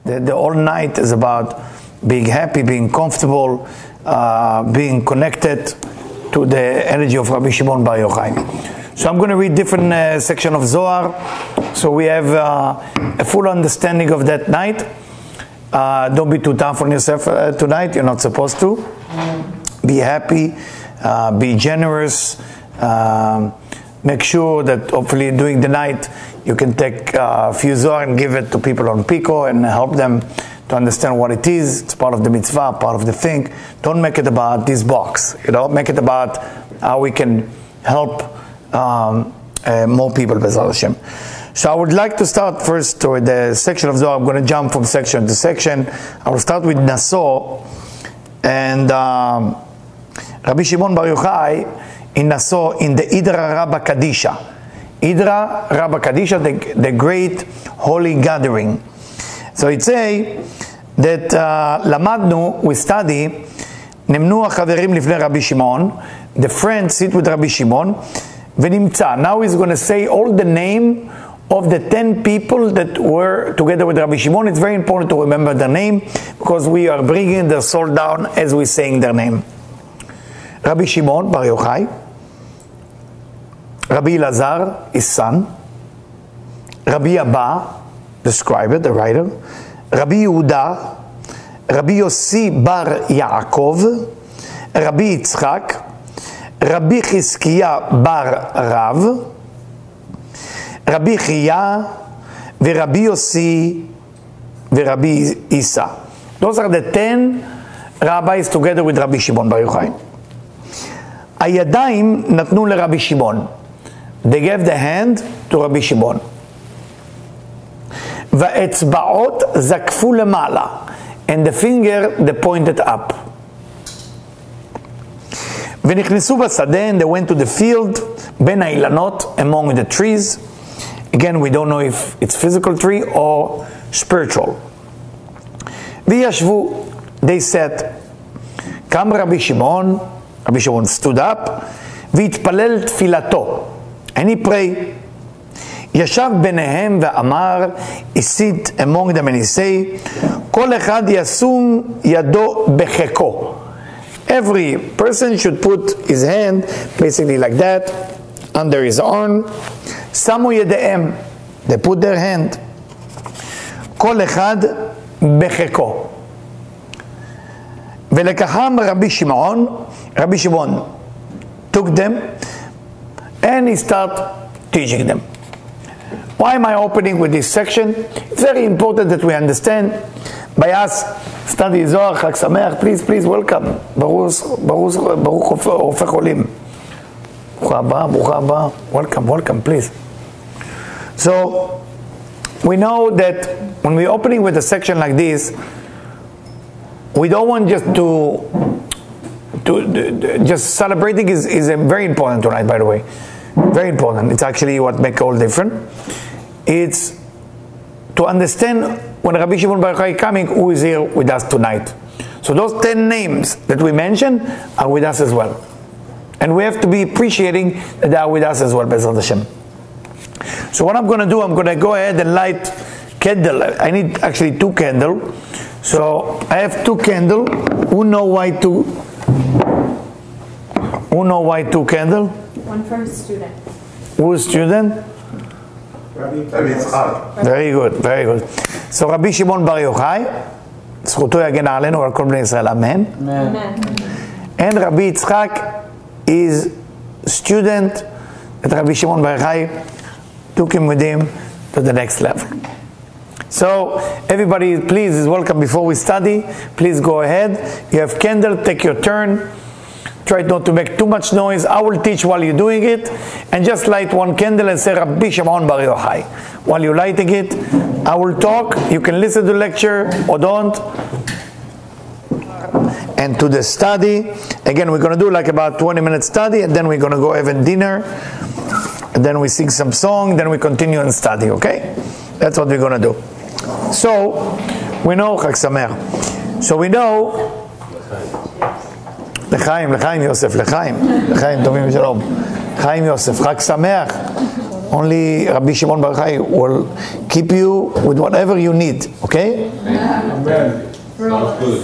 The whole night is about being happy, being comfortable, being connected to the energy of Rabbi Shimon Bar Yochai. So I'm going to read different section of Zohar, so we have a full understanding of that night. Don't be too tough on yourself tonight. You're not supposed to. Be happy, be generous. Make sure that hopefully during the night you can take a few Zohar and give it to people on Pico and help them to understand what it is. It's part of the mitzvah, part of the thing. Don't make it about this box. Make it about how we can help more people, B'ezrat Hashem. So I would like to start first with the section of Zohar. I'm going to jump from section to section. I will start with Naso. And Rabbi Shimon Bar Yochai in Naso, in the Idra Rabba Kadisha. Idra Rabba Kadisha, the great holy gathering. So it say that Lamadnu, we study, Nemnu HaChaverim Lifnei Rabbi Shimon, the friends sit with Rabbi Shimon, Venimtza. Now he's going to say all the name of the 10 people that were together with Rabbi Shimon. It's very important to remember their name because we are bringing their soul down as we're saying their name. Rabbi Shimon Bar Yochai, Rabbi Elazar, his son, Rabbi Abba, the scribe, the writer, Rabbi Yehuda, Rabbi Yossi Bar Yaakov, Rabbi Yitzchak, Rabbi Chizkiah Bar Rav, Rabbi Chia, Rabbi Yossi, Rabbi Isa. Those are the 10 rabbis together with Rabbi Shimon Bar Yochai. Ayadayim natnu leRabbi Shimon. They gave the hand to Rabbi Shimon. Va'etzba'ot zakfu lemala. And the finger, they pointed up. V'nichnesu b'sadeh, and they went to the field, ben ha'ilanot, among the trees. Again, we don't know if it's physical tree or spiritual. V'yashvu, they said, Kam Rabbi Shimon stood up, v'itpalel tfilato, and he prayed. Yashav benehem ve'amar, he sit among them and he say, Kol echad yasum yado becheko. Every person should put his hand, basically like that, under his arm. Samu yedehem, they put their hand. Kol echad becheko. Velekaham Rabbi Shimon took them and he started teaching them. Why am I opening with this section? It's very important that we understand. By us study Zohar, Chag Sameach, please welcome. Baruch Hofech Olim. Brucha haba. Welcome, please. So, we know that when we're opening with a section like this, we don't want just to just celebrating is very important tonight, by the way. Very important. It's actually what makes all different. It's to understand when Rabbi Shimon Bar Yochai is coming, who is here with us tonight. So those 10 names that we mentioned are with us as well. And we have to be appreciating that they are with us as well, B'ezrat Hashem. So what I'm going to do, I'm going to go ahead and light candle. I need actually 2 candles. So I have 2 candles. Who know why 2 candles? One for a student. Who is student? Rabbi Yitzchak. Very good. So Rabbi Shimon Bar Yochai, זכותו יגן עלינו ועל כל בני ישראל, amen. And Rabbi Yitzchak is student that Rabbi Shimon Bar Yochai took him with him to the next level. So everybody please is welcome. Before we study, please go ahead. You have candle, take your turn. Try not to make too much noise. I will teach while you're doing it. And just light 1 candle and say Rabbi Shimon Bar Yochai. While you're lighting it, I will talk. You can listen to the lecture or don't. And to the study. Again, we're going to do like about 20 minutes study. And then we're going to go have a dinner. And then we sing some song. Then we continue and study, okay? That's what we're going to do. So, we know Chag Sameach. So we know לחיים יוסף, לחיים טובים ושלום, חיים יוסף, חג שמח, Only Rabbi Shimon Bar Yochai will keep you with whatever you need, okay? Amen. Sounds good.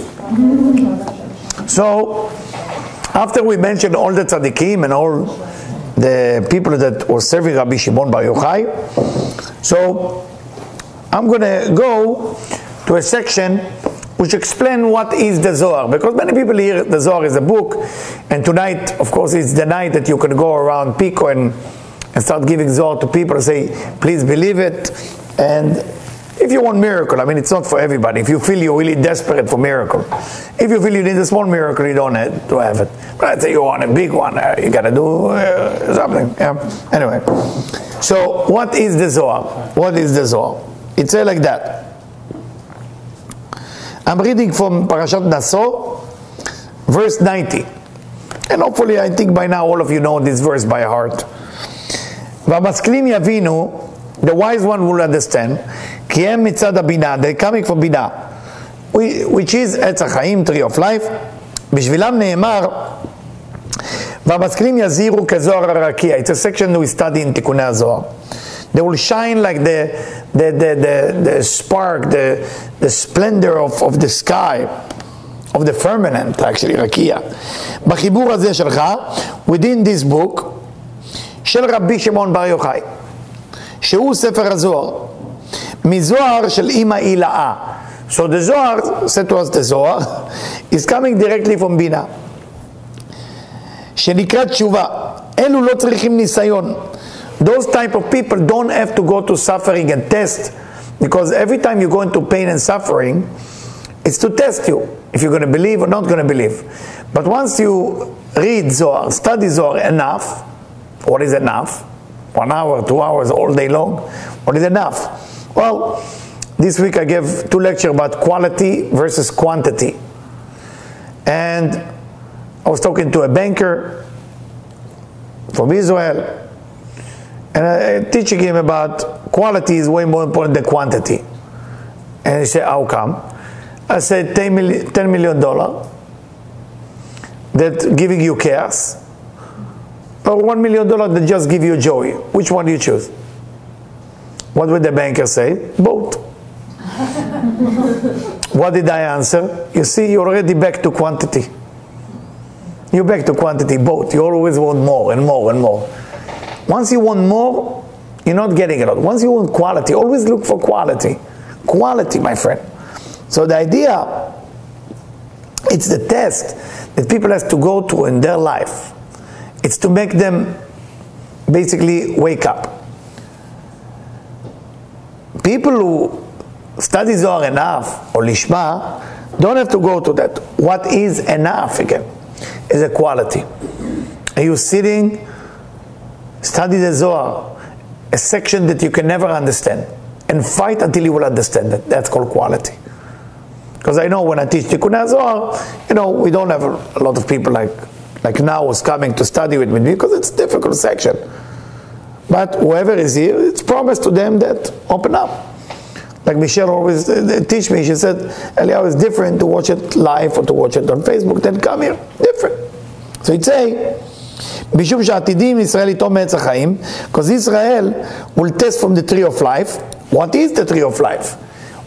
So, after we mentioned all the tzaddikim and all the people that were serving Rabbi Shimon Bar Yochai, so I'm going to go to a section which explain what is the Zohar, because many people hear the Zohar is a book, and tonight, of course, it's the night that you can go around Pico and start giving Zohar to people and say, please believe it. And if you want miracle, I mean, it's not for everybody. If you feel you're really desperate for miracle, if you feel you need a small miracle, you don't have to have it. But I'd say you want a big one, you got to do something. Yeah. Anyway, so what is the Zohar? What is the Zohar? It says like that. I'm reading from Parashat Naso, verse 90. And hopefully, I think by now all of you know this verse by heart. V'amasklim yavinu, the wise one will understand, ki em mitzad habina, they're coming from Bina, which is Etz HaChaim, tree of life. B'shvilam ne'emar, v'amasklim yaziru kezohar harakia. It's a section we study in Tikunei HaZohar. They will shine like the spark, the splendor of the sky, of the firmament, actually, Rakia. B'chibur hazeh shelcha, within this book, shel Rabbi Shimon Bar Yochai, shehu Sefer HaZohar, mizohar shel ima ila'a. So the Zohar, said to us the Zohar, is coming directly from Bina. Shenikrat tshuva, elu lo tzrichim nisayon. Those type of people don't have to go to suffering and test, because every time you go into pain and suffering, it's to test you, if you're going to believe or not going to believe. But once you read Zohar, study Zohar enough, what is enough? 1 hour, 2 hours, all day long? What is enough? Well, this week I gave 2 lectures about quality versus quantity. And I was talking to a banker from Israel, and I'm teaching him about quality is way more important than quantity. And he said, how come? I said, $10 million that giving you chaos, or $1 million that just give you joy. Which one do you choose? What would the banker say? Both. What did I answer? You see, you're already back to quantity. You're back to quantity, both. You always want more and more and more. Once you want more, you're not getting it all. Once you want quality, always look for quality. Quality, my friend. So the idea, it's the test that people have to go through in their life. It's to make them basically wake up. People who study Zohar enough, or Lishma, don't have to go to that. What is enough, again, is a quality. Are you sitting, study the Zohar, a section that you can never understand, and fight until you will understand it. That's called quality. Because I know when I teach Tikunei HaZohar, we don't have a lot of people like now who's coming to study with me, because it's a difficult section. But whoever is here, it's promised to them that open up. Like Michelle always teach me, she said, Eliyahu, is different to watch it live or to watch it on Facebook than come here. Different. So he'd say, because Israel will test from the tree of life. What is the tree of life?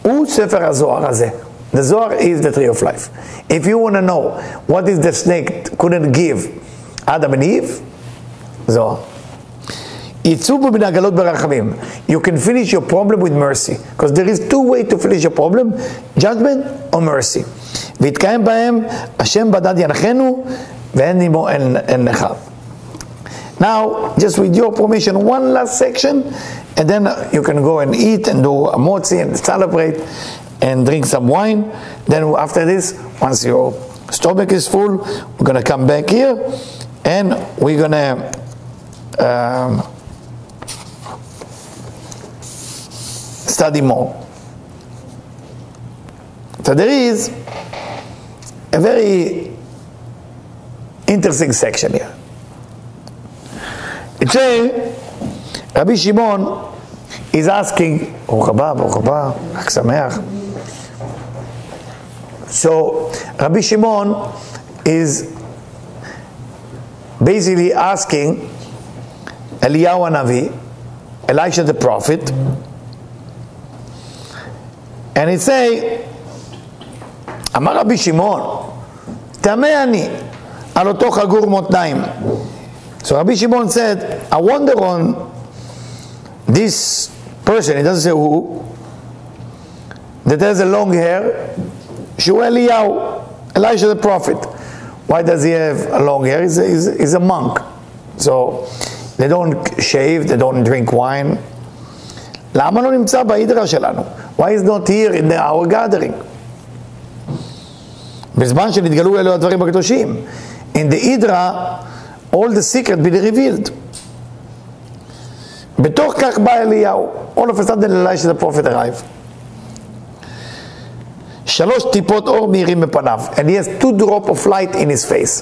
The Zohar is the tree of life. If you want to know what is the snake couldn't give Adam and Eve, Zohar. You can finish your problem with mercy, because there is 2 ways to finish your problem: judgment or mercy. Now, just with your permission, one last section, and then you can go and eat and do a motzi and celebrate and drink some wine. Then after this, once your stomach is full, we're going to come back here and we're going to study more. So there is a very interesting section here. It says, Rabbi Shimon is asking, Baruch haba, Chag Sameach. So Rabbi Shimon is basically asking Eliyahu Hanavi Elisha the prophet, and he say, אמר רבי שמעון, תמה אני על אותו חגור מותניים. So Rabbi Shimon said, I wonder on this person, he doesn't say who, that has a long hair, שהוא אליהו, Elisha the prophet. Why does he have a long hair? He's a monk. So they don't shave, they don't drink wine. למה לא נמצא בהידרה שלנו? Why is not here in our gathering? בזמן שנתגלו אלו הדברים הקדושים. In the Hydra, all the secret be revealed. בתוך כך בא אליהו. All of a sudden Elisha the prophet arrived. 3 טיפות אור מאירים בפניו. And he has 2 drops of light in his face.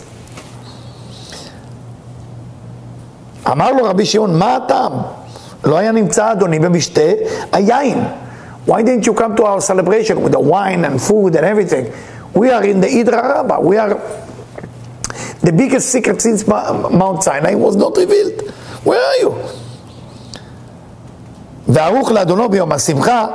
אמר לו רבי שמעון, מה הטעם? לא היה נמצא אדוני במשתה היין. Why didn't you come to our celebration with the wine and food and everything? We are in the Hydra Rabbah. We are the biggest secret since Mount Sinai was not revealed. Where are you? וערוך לאדונו ביום השמחה,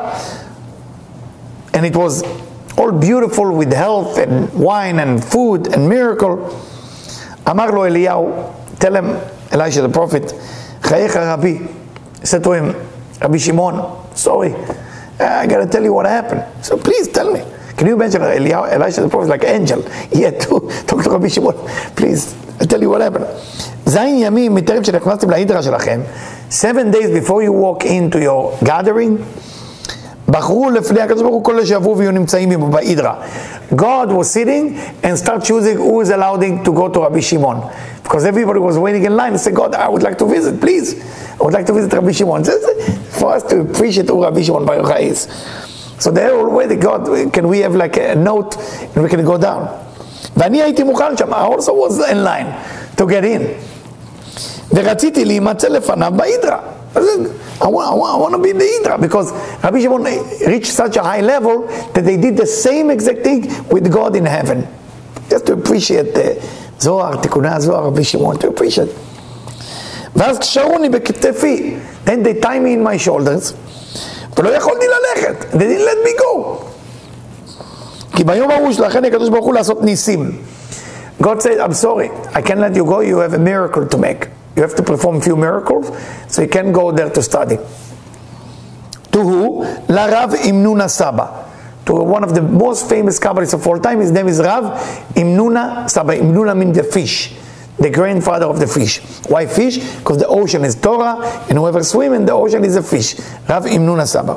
and it was all beautiful with health and wine and food and miracle. אמר לו אליהו, tell him, Elisha the prophet, חייך רבי. He said to him, Rabbi Shimon, sorry, I gotta tell you what happened. So please tell me. Can you imagine Elisha the prophet like an angel? He had to talk to Rabbi Shimon. Please, I'll tell you what happened. זין ימים מטרם שנכנסתם להידרה שלכם, 7 days before you walk into your gathering, בחרו לפני הקדוש ברוך הוא כל שיבואו ויהיו נמצאים בהידרה. God was sitting and start choosing who is allowed to go to Rabbi Shimon. Because everybody was waiting in line and said, God, I would like to visit, please. I would like to visit Rabbi Shimon. For us to appreciate who Rabbi Shimon Bar Yochai is. So they're all waiting, God, can we have like a note and we can go down? ואני הייתי מוכן שם, I also was in line to get in. ורציתי להימצא לפניו בהידרה. I want to be in the Hydra, because Rabbi Shimon reached such a high level that they did the same exact thing with God in heaven. Just to appreciate the Zohar, תיקוני הזוהר, Rabbi Shimon, to appreciate. ואז קשרוני בכתפי, then they tie me in my shoulders, ולא יכולתי ללכת, they didn't let me go. כי ביום ההוא שלכן הקדוש ברוך הוא לעשות ניסים. God said, I'm sorry, I can't let you go, you have a miracle to make. You have to perform a few miracles, so you can go there to study. To who? Rav Imnuna Saba. To one of the most famous Kabbalists of all time. His name is Rav Imnuna Saba. Imnuna means the fish, the grandfather of the fish. Why fish? Because the ocean is Torah, and whoever swims in the ocean is a fish. Rav Imnuna Saba.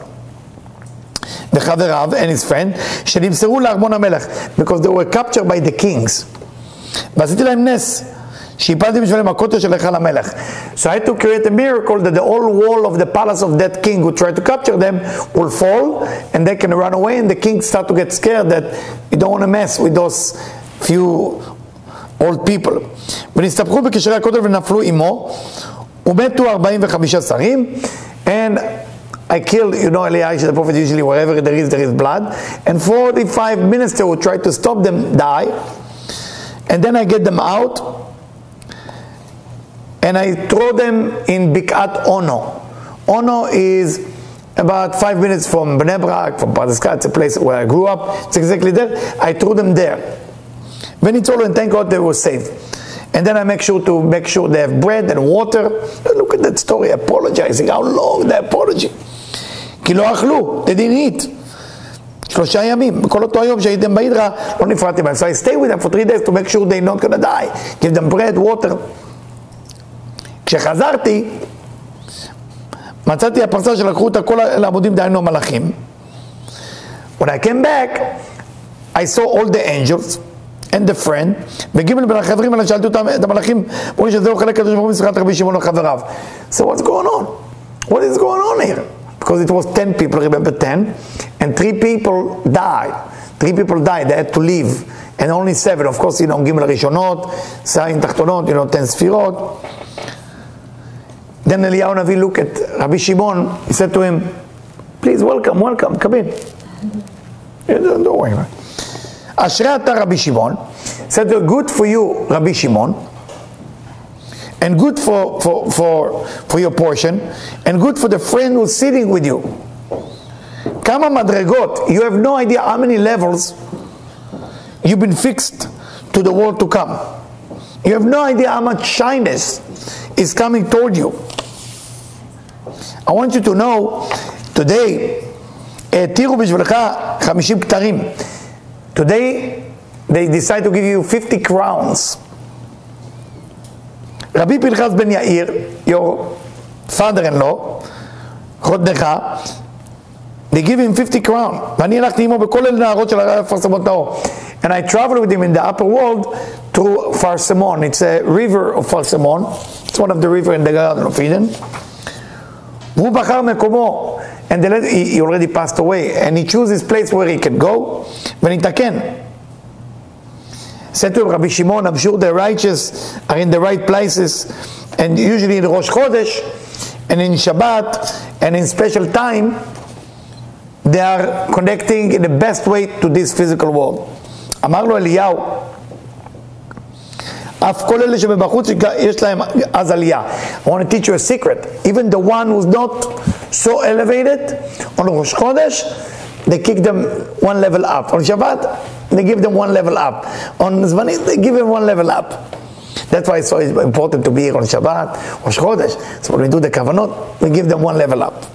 וחבריו and his friend, שנמסרו לארמון המלך, because they were captured by the kings. ועשיתי להם נס. שהפלתי בשבילם הכותל של היכל המלך. So I had to create a miracle that the whole wall of the palace of that king who tried to capture them will fall, and they can run away, and the king start to get scared that you don't want to mess with those few old people. ונסתבכו בקשרי הכותל ונפלו עמו, ומתו 45 שרים, and I killed, you know, Elisha the prophet, usually wherever there is blood, and 45 ministers who tried to stop them die, and then I get them out, and I throw them in Bikat Ono. Ono is about 5 minutes from Bnei Brak, from Pardes Khan. It's a place where I grew up. It's exactly there. I threw them there. When it's all, and thank God they were safe. And then I make sure they have bread and water. Look at that story, apologizing. How long the apology? כי לא אכלו, they didn't eat. 3 ימים, כל אותו היום שהייתם בהידרה, לא נפרדתי בהם. So I stay with them for 3 days to make sure they're not going to die. Give them bread, water. כשחזרתי, מצאתי הפרסה שלקחו אותה כל העמודים, דהיינו המלאכים. When I came back, I saw all the angels and the friend, וגימל בין החברים האלה שאלתי אותם, את המלאכים, אומרים שזהו חלק הקדוש ברוך הוא מסכת רבי שמעון וחבריו. So what's going on? What is going on here? Because it was 10 people, remember 10, and 3 people died. 3 people died, they had to leave, and only 7, of course, גימל ראשונות, שערים תחתונות, 10 ספירות. Then Eliyahu Navi looked at Rabbi Shimon. He said to him, please, welcome, come in. Don't worry. Ashrei ata Rabbi Shimon. Said, good for you, Rabbi Shimon. and good for your portion, and good for the friend who's sitting with you. Kama madregot, you have no idea how many levels you've been fixed to the world to come. You have no idea how much shyness is coming toward you. I want you to know, today, today, they decide to give you 50 crowns. Rabbi Pinchas ben Yair, your father-in-law, Chodnecha, they give him 50 crowns. And I traveled with him in the upper world to Farsamon. It's a river of Farsamon. It's one of the rivers in the Garden of Eden. And he already passed away. And he chose his place where he can go. Said to him, Rabbi Shimon, I'm sure the righteous are in the right places. And usually in Rosh Chodesh, and in Shabbat, and in special time, they are connecting in the best way to this physical world. אמר לו אליהו, אף כל אלה שבחוץ יש להם אז עלייה. I want to teach you a secret. Even the one who's not so elevated, on Rosh Chodesh, they kick them one level up. On Shabbat, they give them one level up. On Zvanit, they give them one level up. That's why it's so important to be here on Shabbat, Rosh Chodesh. So when we do the Kavanot, we give them one level up.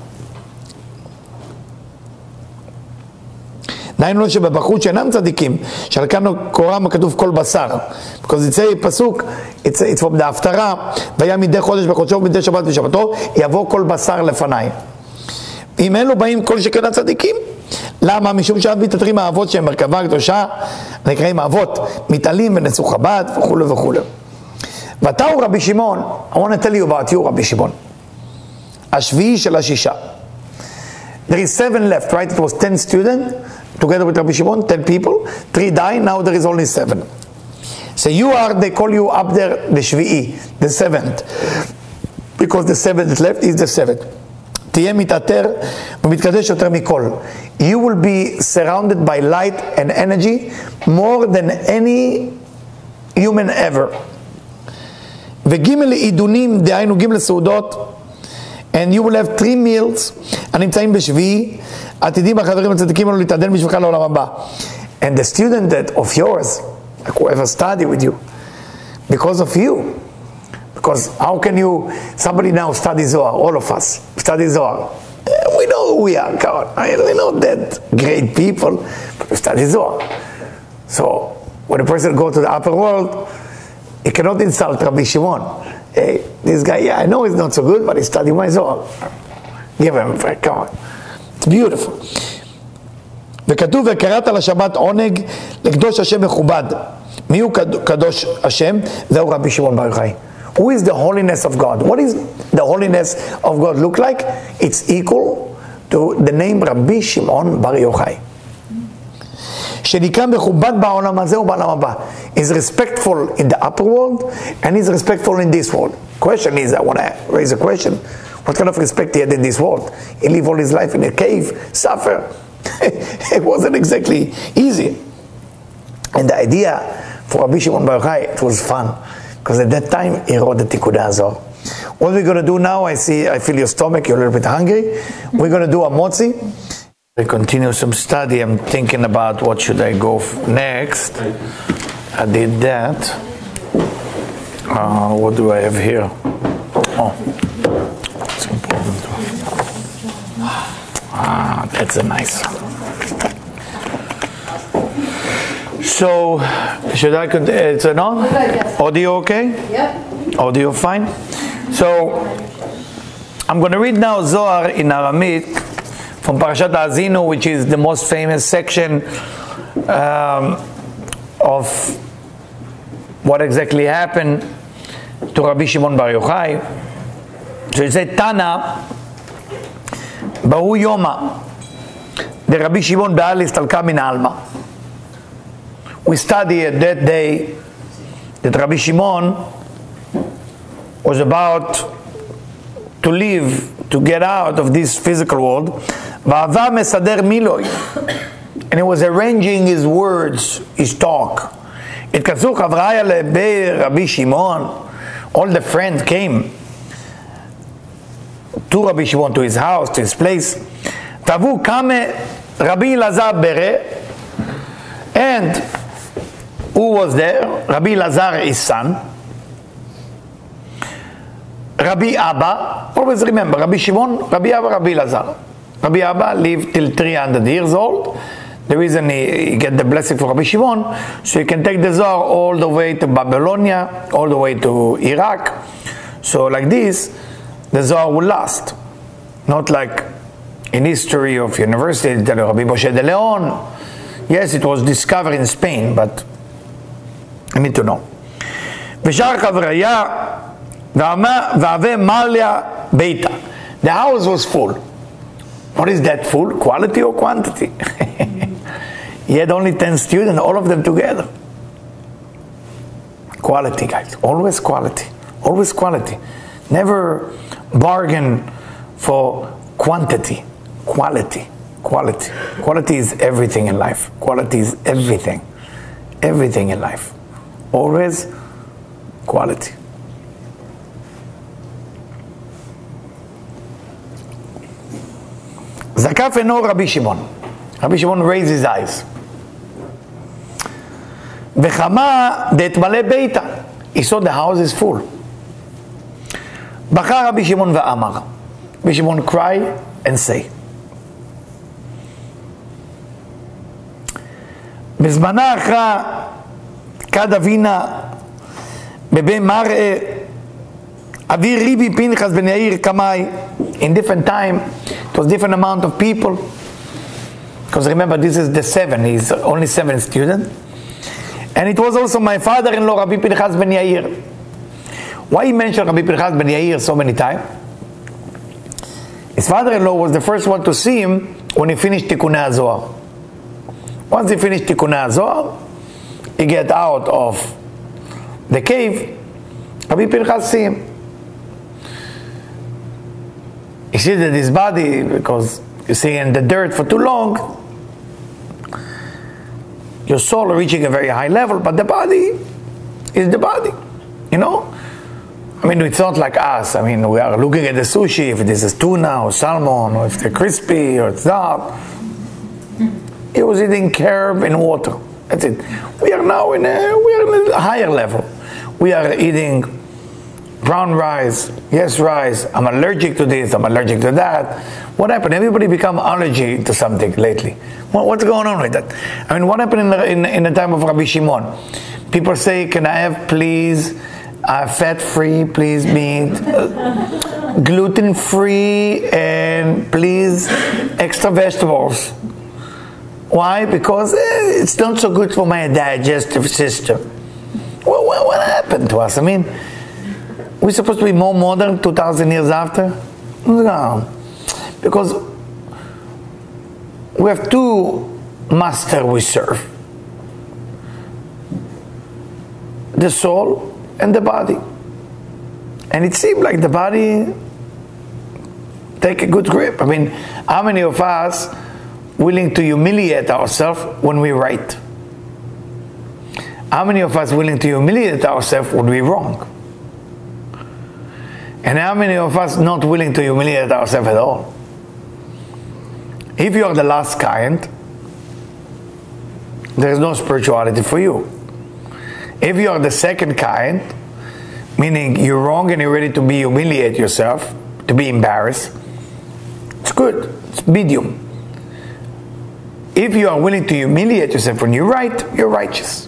דהיינו שבבחוץ שאינם צדיקים, שעל כאן קורם כתוב כל בשר. because it's a פסוק, it's from the הפטרה, והיה מדי חודש בחודשו ומדי שבת ושבתו, יבוא כל בשר לפניי. אם אלו באים כל שכן הצדיקים, למה? משום שאף מתעטרים האבות שהם מרכבה הקדושה, נקראים האבות, מתעלים ונצאו חב"ד וכו' וכו'. ואתה הוא רבי שמעון, I want to tell you about you רבי שמעון. השביעי של השישה. There is 7 left, right? It was 10 students, together with Rabbi Shimon, 10 people, 3 died, now there is only 7. So you are, they call you up there, the Shvi'i, the 7th. Because the 7th left is the 7th. תהיה מתעטר ומתקדש יותר מכל. You will be surrounded by light and energy more than any human ever. וגימל עידונים, דהיינו גימל סעודות, and you will have 3 meals הנמצאים בשביעי, עתידים החברים הצדיקים האלו להתעדן בשבילך לעולם הבא. And the student that of yours, like whoever study with you, because of you, because how can you, somebody now study Zohar, all of us study Zohar. We know who we are, come on. We're not that great people, but we study Zohar. So when a person goes to the upper world, he cannot insult Rabbi Shimon. Hey, this guy, yeah, I know he's not so good, but he studied my Zohar. Give him a break, come on. It's beautiful. וכתוב וקראת לשבת עונג לקדוש השם מכובד. מי הוא קדוש השם? זהו רבי שמעון בר יוחאי. Who is the holiness of God? What is the holiness of God look like? It's equal to the name Rabbi Shimon bar Yochai. שנקרא מכובד בעולם הזה ובעולם הבא. He's respectful in the upper world and he's respectful in this world. Question is, I want to raise a question. What kind of respect he had in this world? He lived all his life in a cave, suffer. It wasn't exactly easy. And the idea for Rabbi Shimon bar Yochai, it was fun. Because at that time, he wrote the Tikkun Hazor. What we're going to do now, I feel your stomach, you're a little bit hungry. We're going to do a motzi. I continue some study. I'm thinking about what should I go next. I did that. What do I have here? Oh, it's important. That's a nice one. So, should I continue? It's on? Audio okay? Yep. Audio fine? So, I'm going to read now Zohar in Aramaic from Parashat Ha'azinu, which is the most famous section of what exactly happened to Rabbi Shimon bar Yochai. So it said, Tana, Bahu Yoma, the Rabbi Shimon Ba'al Istalka min Alma. We study that day that Rabbi Shimon was about to leave, to get out of this physical world. And he was arranging his words, his talk. התכנסו חבריי לבית רבי שמעון all the friends came to Rabbi Shimon, to his house, to his place. Tavu kame Rabbi Elazar bere, and who was there? Rabbi Elazar, his son. Rabbi Abba, always remember, Rabbi Shimon, Rabbi Abba, Rabbi Elazar. Rabbi Abba lived till 300 years old. The reason he get the blessing for Rabbi Shimon, so he can take the Zohar all the way to Babylonia, all the way to Iraq. So like this, the Zohar will last. Not like in history of university, they tell you Rabbi Moshe de Leon. Yes, it was discovered in Spain, but I need to know. The house was full. What is that full? Quality or quantity? He had only 10 students, all of them together. Quality, guys. Always quality. Always quality. Never bargain for quantity. Quality. Quality. Quality is everything in life. Quality is everything. Everything in life. Always quality. Zakaf eno Rabbi Shimon. Rabbi Shimon raised his eyes. V'chama de'etmale beita. He saw the house is full. Baka Rabbi Shimon va'amar. Rabbi Shimon cried and say. בזמנה אחרא כד אבינה בבי מראה אבי ריבי פנחס בן יאיר קמאי. In different time, it was different amount of people. Because remember, this is the 7, he's only 7 students. And it was also my father-in-law, Rabbi Pinchas ben Yair. Why he mentioned Rabbi Pinchas ben Yair so many times? His father-in-law was the first one to see him when he finished Tikkunei HaZohar. Once he finished Tikkunei HaZohar, he get out of the cave, Rabbi Pinchas see him. He sees that his body, because you see in the dirt for too long, your soul reaching a very high level, but the body is the body, you know? I mean, it's not like us. I mean, we are looking at the sushi, if this is tuna or salmon, or if they're crispy or it's not. He was eating herb and water. That's it. We are now in a higher level. We are eating brown rice, yes, rice. I'm allergic to this, I'm allergic to that. What happened? Everybody become allergic to something lately. What's going on with that? I mean, what happened in the time of Rabbi Shimon? People say, can I have please fat-free, please meat, gluten-free, and please extra vegetables. Why? Because it's not so good for my digestive system. What happened to us? I mean, we're supposed to be more modern 2,000 years after? No. Because we have two masters we serve. The soul and the body. And it seemed like the body take a good grip. I mean, how many of us willing to humiliate ourselves when we right? How many of us willing to humiliate ourselves when we're wrong? And how many of us not willing to humiliate ourselves at all? If you are the last kind, there is no spirituality for you. If you are the second kind, meaning you're wrong and you're ready to be humiliate yourself, to be embarrassed, it's good, it's medium. If you are willing to humiliate yourself when you're right, you're righteous.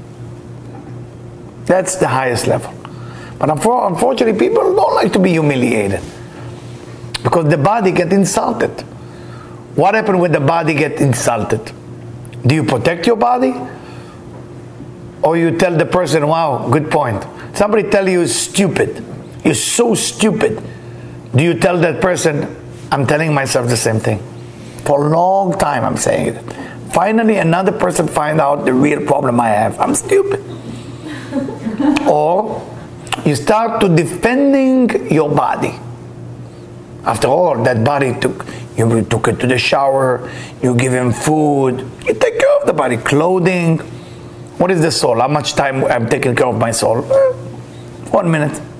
That's the highest level. But unfortunately, people don't like to be humiliated because the body gets insulted. What happens when the body gets insulted? Do you protect your body? Or you tell the person, wow, good point. Somebody tell you stupid. You're so stupid. Do you tell that person, I'm telling myself the same thing? For a long time I'm saying it. Finally another person find out the real problem I have. I'm stupid. Or you start to defending your body. After all, that body you took it to the shower, you give him food, you take care of the body, clothing. What is the soul? How much time I'm taking care of my soul? 1 minute.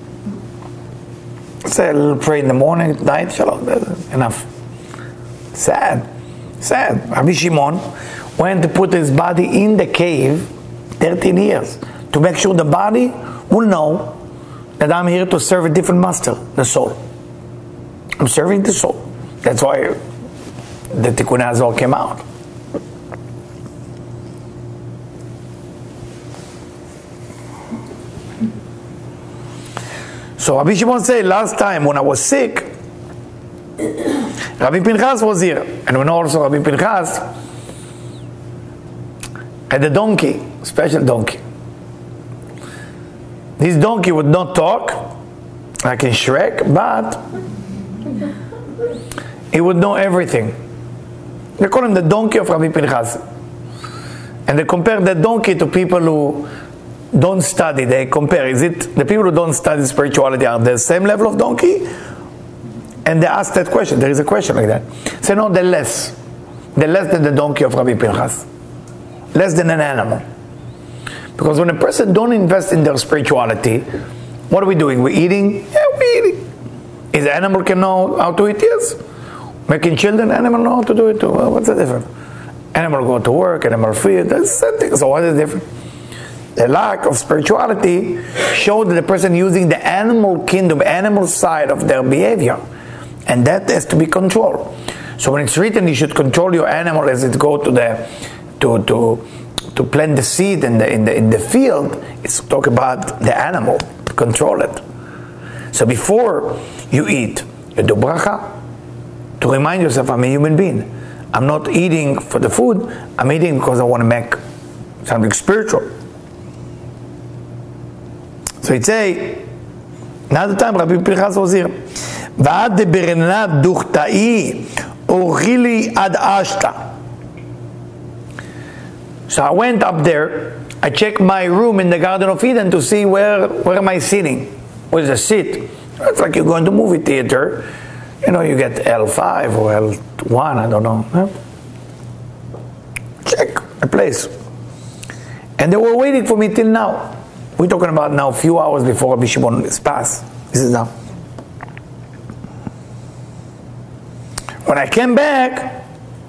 Say a little prayer in the morning, at night, shalom, enough. Sad. Rabbi Shimon went to put his body in the cave 13 years to make sure the body will know that I'm here to serve a different master, the soul. I'm serving the soul. That's why the Tikkun HaZohar came out. So Rabbi Shimon said, last time when I was sick, Rabbi Pinchas was here. And when also Rabbi Pinchas had a donkey, special donkey. This donkey would not talk, like in Shrek, but he would know everything. They call him the donkey of Rabbi Pinchas. And they compare the donkey to people who don't study. They compare, is it the people who don't study spirituality are the same level of donkey? And they ask that question. There is a question like that. Say no, they're less than the donkey of Rabbi Pinchas, less than an animal. Because when a person don't invest in their spirituality, what are we doing? We're eating? Yeah, we're eating. Is an animal can know how to eat? Yes. Making children, animal know how to do it too. Well, what's the difference? Animal go to work, animal feed, that's the same thing. So what is the difference? The lack of spirituality showed that the person using the animal kingdom, animal side of their behavior. And that has to be controlled. So when it's written you should control your animal as it go to the to plant the seed in the field, it's talk about the animal, to control it. So before you eat, you do bracha to remind yourself, I'm a human being. I'm not eating for the food, I'm eating because I want to make something spiritual. So he'd say, another time Rabbi Pinchas was here. ועד דברנת דוכתאי אוכילי עד אשתא. So I went up there, I checked my room in the Garden of Eden to see where am I sitting? Where's the seat? It's like you're going to movie theater. You know, you get L5 or L1, I don't know. Huh? Check a place. And they were waiting for me till now. We're talking about now a few hours before Rabbi Shimon is passed. This is now. When I came back,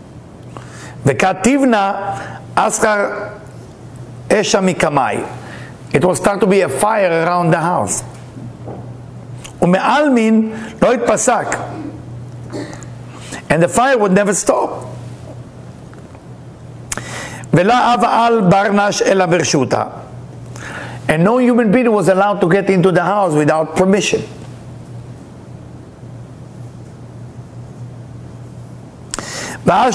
Vekativna Askar Esha Mikamai. It will start to be a fire around the house. Ume'almin lo itpasak. And the fire would never stop. Vela ava'al barnash ela bershuta. And no human being was allowed to get into the house without permission. And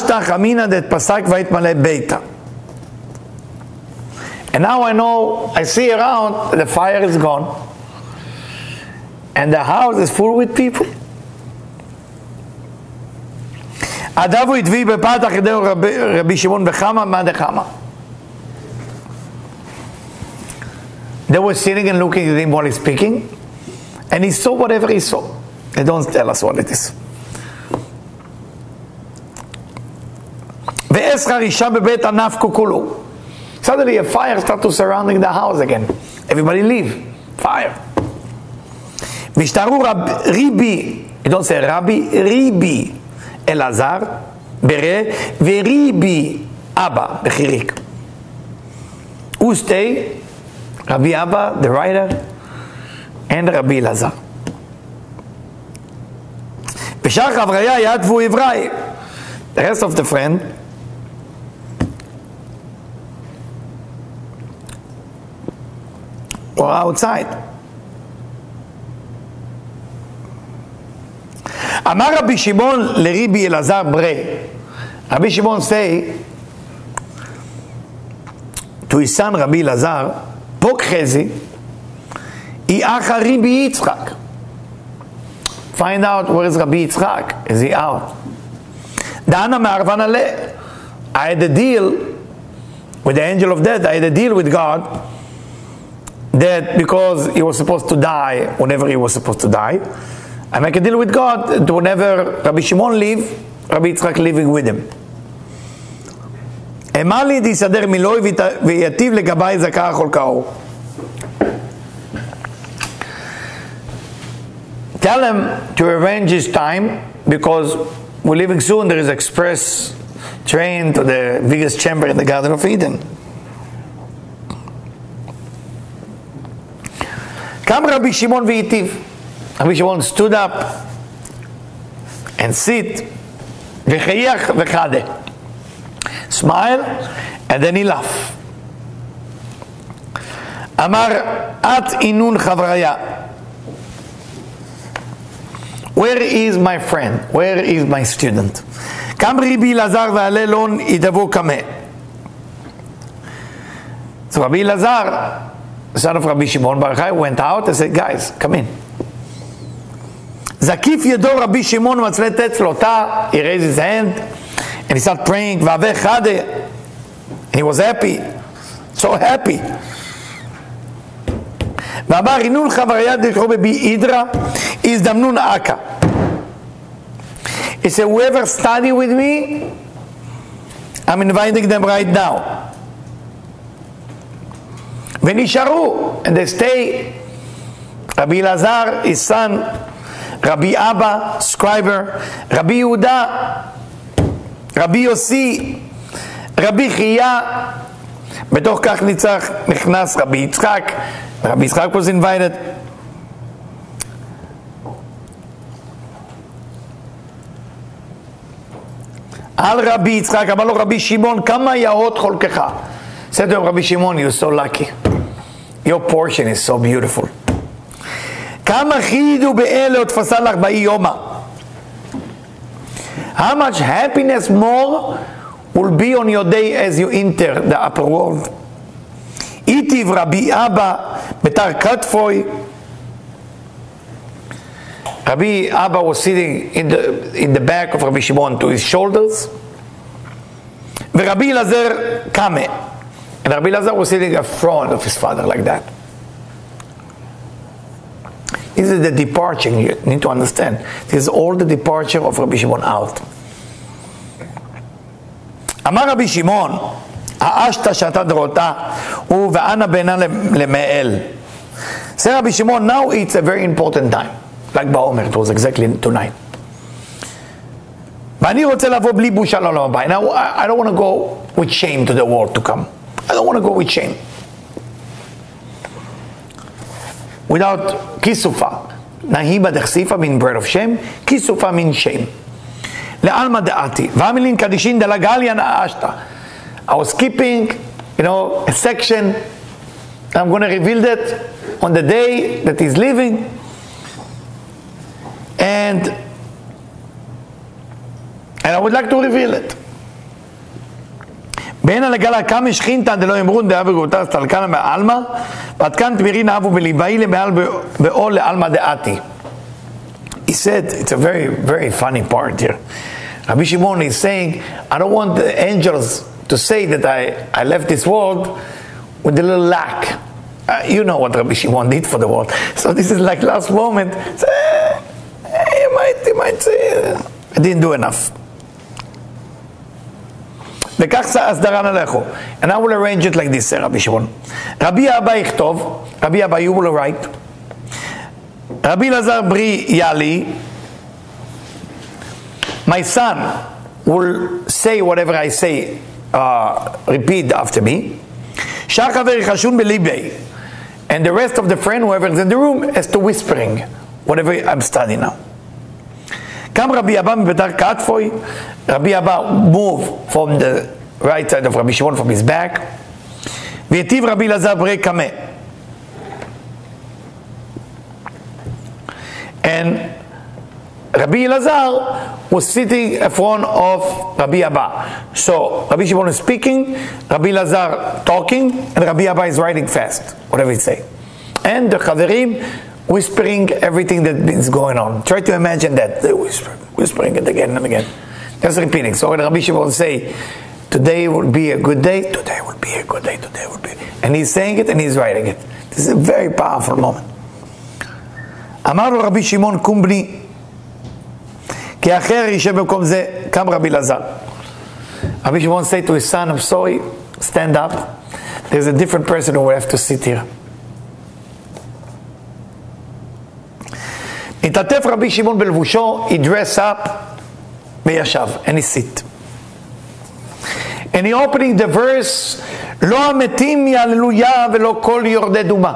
now I know, I see around, the fire is gone. And the house is full with people. They were sitting and looking at him while he's speaking. And he saw whatever he saw. They don't tell us what it is. Suddenly a fire started surrounding the house again. Everybody leave. Fire. Ribi. You don't say Rabbi, Ribi Elazar, Bere, Veribi Abba, Bechirik. Who stay? Rabbi Abba, the writer, and Rabbi Elazar. The rest of the friend or outside. Amar Rabbi Shimon leRabbi Elazar Bre. Rabbi Shimon say to his son Rabbi Elazar, Pok Chezi, I acha Rabbi Yitzchak. Find out where is Rabbi Yitzchak. Is he out? Dana Marvan Ale. I had a deal with the angel of death. I had a deal with God that because he was supposed to die whenever he was supposed to die, I make a deal with God that whenever Rabbi Shimon leave, Rabbi Yitzchak living with him. Emali disader miloi v'yativ legabai zakar chol kaor. Tell him to arrange his time, because we're leaving soon. There is express train to the biggest chamber in the Garden of Eden. Come Rabbi Shimon v'hitiv. Rabbi Shimon stood up and sit, v'chayach v'chade. Smile, and then he laughed. Amar at inun chavraya. Where is my friend? Where is my student? Kam Rabbi Elazar ve'alelon idavo kameh. So Rabbi Elazar, the son of Rabbi Shimon Bar Yochai, went out and said, guys, come in. Zakif yedo Rabbi Shimon matzlet etzlota. He raised his hand and he started praying. Va'aveh chade. And he was happy, so happy. V'amar inun chavraya dechro bebi idra izdamnun aka. He said, whoever study with me, I'm inviting them right now. V'nisharu, and they stay. Rabbi Elazar, his son, Rabbi Abba, scriber, Rabbi Yehuda, Rabbi Yossi, Rabbi Chiya. בתוך כך נכנס Rabbi Yitzchak. Rabbi Yitzchak was invited. על רבי יצחק, אמר לו רבי שמעון, כמה יאות חולקך? Said to him, Rabbi Shimon, you're so lucky. Your portion is so beautiful. כמה חידו באלה ותפסה לך באי יומא? How much happiness more will be on your day as you enter the upper world? איתיב רבי אבא בתר כתפוי. Rabbi Abba was sitting in the back of Rabbi Shimon to his shoulders. Rabbi Elazar kame. And Rabbi Elazar was sitting in front of his father like that. This is the departure, you need to understand. This is all the departure of Rabbi Shimon out. Amar Rabbi Shimon, האשת שאתה דרותה, ואנה בינה למעל. Say Rabbi Shimon, now it's a very important time. Like Ba'omer, it was exactly tonight. ואני רוצה לבוא בלי בושה לעולם הבא. Now, I don't want to go with shame to the world to come. I don't want to go with shame. Without kisufa. Nahiba dechsifa mean bread of shame. Kisufa means shame. לעלמא דעתי. והמילין קדישין דלגליה נאשת. I was skipping, a section. I'm going to reveal that on the day that he's leaving. And I would like to reveal it. בין הלגלה כמה שכינתא דלא יאמרון דעה וגאותא סתלקנה מעלמא ועד כאן תמירין אהבו בליבאי למעל בעול לעלמא דעתי. He said, it's a very, very funny part here. Rabbi Shimon is saying, I don't want the angels to say that I left this world with a little lack. You know what Rabbi Shimon did for the world. So this is like last moment. So, you might say, I didn't do enough. And I will arrange it like this, Rabbi Shimon. Rabbi Abba יכתוב, Rabbi Abba, you will write. Rabbi Elazar Bri Yali, my son will say whatever I say, repeat after me. Shar chaver chashun b'libei. And the rest of the friend, whoever is in the room, has to whispering whatever I'm studying now. Come Rabbi Abba mibetar katfoi. Rabbi Abba move from the right side of Rabbi Shimon, from his back. V'yetiv Rabbi Elazar Bri kameh. And Rabbi Elazar was sitting in front of Rabbi Abba. So Rabbi Shimon is speaking, Rabbi Elazar talking, and Rabbi Abba is writing fast, whatever he say. And the Chaverim whispering everything that is going on. Try to imagine that. They whispering it again and again. Just repeating. So when Rabbi Shimon say, today will be a good day, today will be a good day, today will be. And he's saying it and he's writing it. This is a very powerful moment. אמר לו רבי שמעון קום בני כי אחר יישב במקום זה קם רבי אלעזר. רבי שמעון said to his son, I'm sorry, stand up, there's a different person who will have to sit here. התעטף רבי שמעון בלבושו, he dressed up, וישב, and he sit. And he opening the verse, לא המתים יהללויה ולא כל יורדי דומה.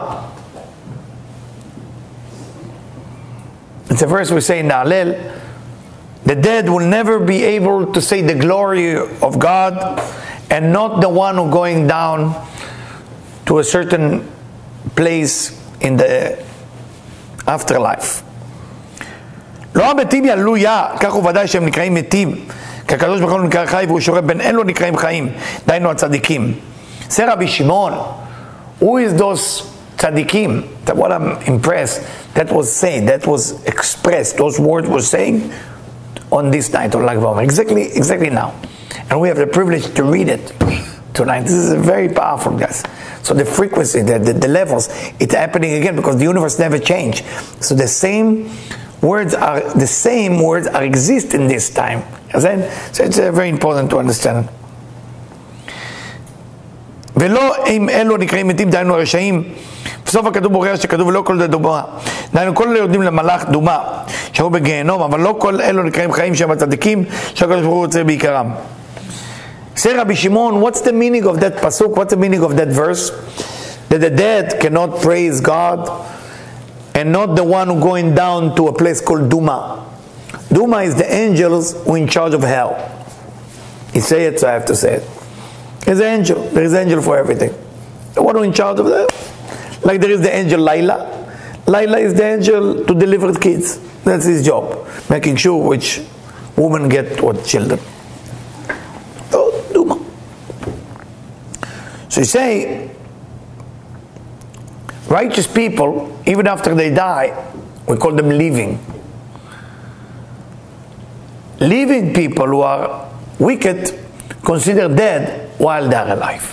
It's a verse we say in the Hallel. The dead will never be able to say the glory of God, and not the one who going down to a certain place in the afterlife. לא המתים יהללויה, כך הוא ודאי שהם נקראים מתים, כי הקדוש ברוך הוא נקרא חי והוא שורה בין אלו נקראים חיים, דהיינו הצדיקים. זה רבי שמעון, who is those tzadikim? What I'm impressed, that was said, that was expressed, those words were saying on this night on Lag BaOmer, exactly now. And we have the privilege to read it tonight. This is very powerful, guys. So the frequency, the levels, it's happening again because the universe never changed. So the same words are exist in this time. So it's very important to understand. ולא אם אלו נקראים מתים, דהיינו הרשעים. בסוף הכתוב בורר שכתוב ולא כל דומה. דהיינו כל אלה יודעים למלאך דומה שהיו בגיהנום, אבל לא כל אלו נקראים חיים שהם הצדיקים שהקדוש ברוך הוא רוצה בעיקרם. Say Rabbi Shimon, what's the meaning of that pasuk? What's the meaning of that verse? That the dead cannot praise God, and not the one who going down to a place called Duma. Duma is the angels who are in charge of hell. He say it, so I have to say it. There's an angel. There is an angel for everything. The one who in charge of that. Like there is the angel Laila. Laila is the angel to deliver kids. That's his job. Making sure which woman get what children. Oh, Duma. So you say, righteous people, even after they die, we call them living. Living people who are wicked, considered dead while they are alive.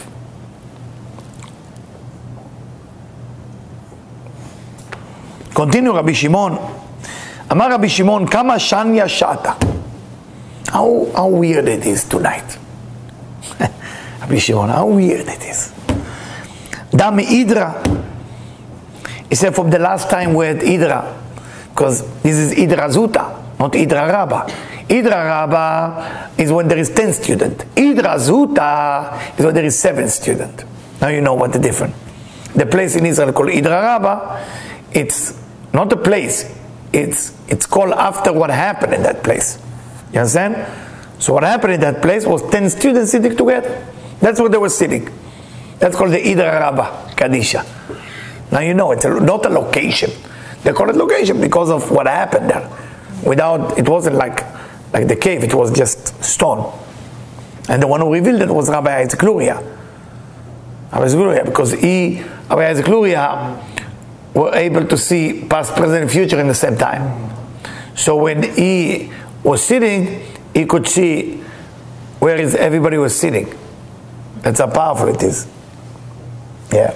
Continue Rabbi Shimon. Amar Rabbi Shimon, kama shanya shata. How weird it is tonight. Rabbi Shimon, how weird it is. Dami Idra. He said from the last time we had Idra, because this is Idra Zuta, not Idra Rabba. Idra Rabba is when there is 10 students. Idra Zuta is when there is 7 students. Now you know what the difference. The place in Israel called Idra Rabba, it's not a place. It's called after what happened in that place. You understand? So what happened in that place was 10 students sitting together. That's what they were sitting. That's called the Idra Rabba Kadisha. Now you know it's not a location. They call it location because of what happened there. It wasn't like the cave, it was just stone. And the one who revealed it was Rabbi Isaac Luria. Because Rabbi Isaac Luria were able to see past, present, and future in the same time. So when he was sitting, he could see where everybody was sitting. That's how powerful it is. Yeah.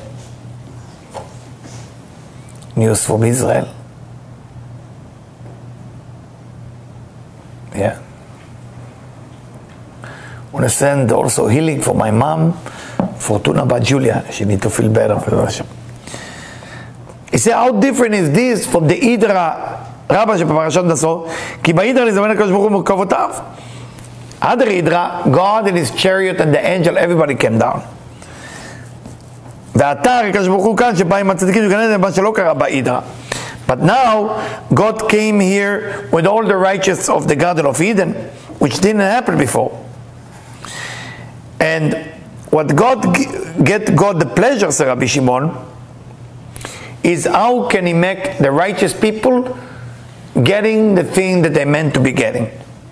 News from Israel. Yeah. I want to send also healing for my mom, Fortuna Bat Julia. She need to feel better for worship. He said, how different is this from the Idra Rabba שבפרשת נשוא? כי באידרה לזמן הקדוש ברוך הוא מורכבותיו. Other Idra, God and his chariot and the angel, everybody came down. והאתר הקדוש ברוך הוא כאן שבא עם הצדיקים וגן עדן, מה שלא קרה באידרה. But now, God came here with all the righteous of the Garden of Eden, which didn't happen before. And what get God the pleasure, said Rabbi Shimon, is how can he make the righteous people getting the thing that they meant to be getting.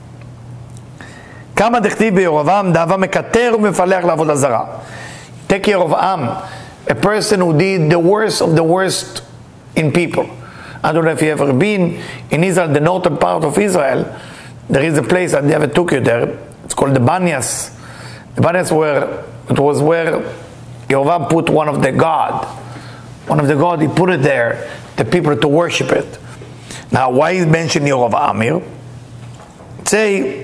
כמה דכתיב בירבעם דאבה מקטר ומפלח לעבודה זרה. Take care of Am, a person who did the worst of the worst in people. I don't know if you ever been in Israel, the northern part of Israel. There is a place, I never took you there. It's called the Banyas. The Banyas was where Yehovam put one of the god, he put it there, the people to worship it. Now, why is mentioned Yehovam here? Say,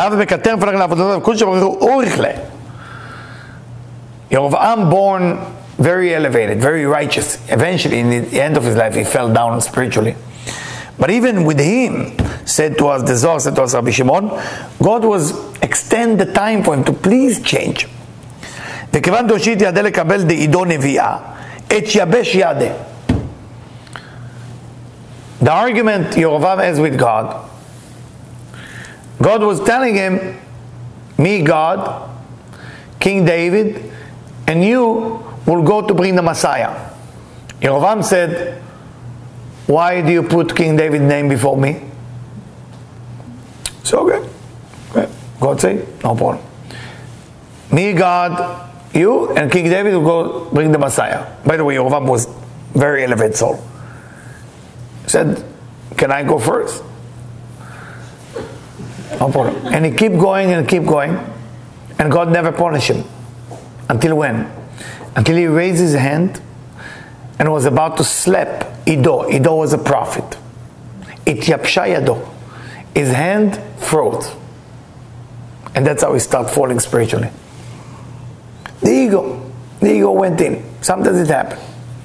Yehovam born very elevated, very righteous. Eventually, in the end of his life, he fell down spiritually. But even with him, said to us, the Zohar said to us, Rabbi Shimon, God was extend the time for him to please change. וכיוון דושית ידה לקבל דעידו נביאה, את יבש ידה. The argument Yerovam has with God, God was telling him, me, God, King David, and you will go to bring the Messiah. Yerovam said, why do you put King David's name before me? So okay. God said, no problem. Me, God, you, and King David will go bring the Messiah. By the way, Yerovam was very elevated soul. He said, can I go first? No problem. And he kept going and keep going, and God never punished him. Until when? Until he raised his hand and was about to slap Ido. Ido was a prophet. Ityapsha yado. His hand froze. And that's how he started falling spiritually. The ego went in. Sometimes it happened.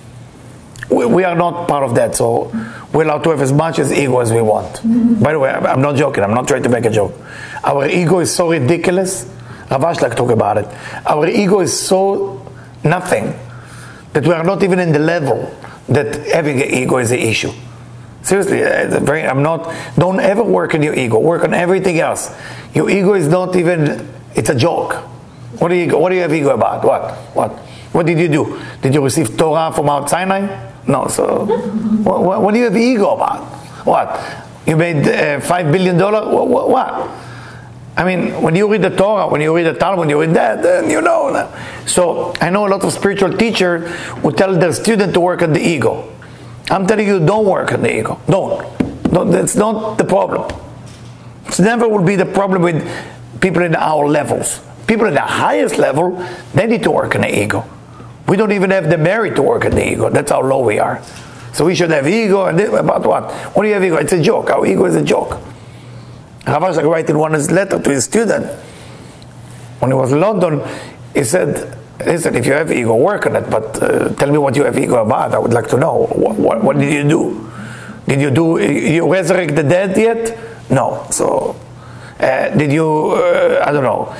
We are not part of that, so we're allowed to have as much as ego as we want. By the way, I'm not joking. I'm not trying to make a joke. Our ego is so ridiculous. Ravash like talk about it. Our ego is so nothing that we are not even in the level that having an ego is an issue. Seriously, don't ever work on your ego. Work on everything else. Your ego is not even, it's a joke. What do you have ego about? What did you do? Did you receive Torah from Mount Sinai? No, so what do you have ego about? What? You made $5 billion? What? I mean, when you read the Torah, when you read the Talmud, when you read that, then you know. So I know a lot of spiritual teachers who tell their student to work on the ego. I'm telling you, don't work on the ego. Don't. That's not the problem. It never will be the problem with people in our levels. People in the highest level, they need to work on the ego. We don't even have the merit to work on the ego. That's how low we are. So we should have ego. And about what? What do you have ego? It's a joke. Our ego is a joke. Ravash writing one of his letter to his student. When he was in London, he said, listen, if you have ego, work on it, but tell me what you have ego about. I would like to know. What did you do? Did you resurrect the dead yet? No. So, did you, I don't know,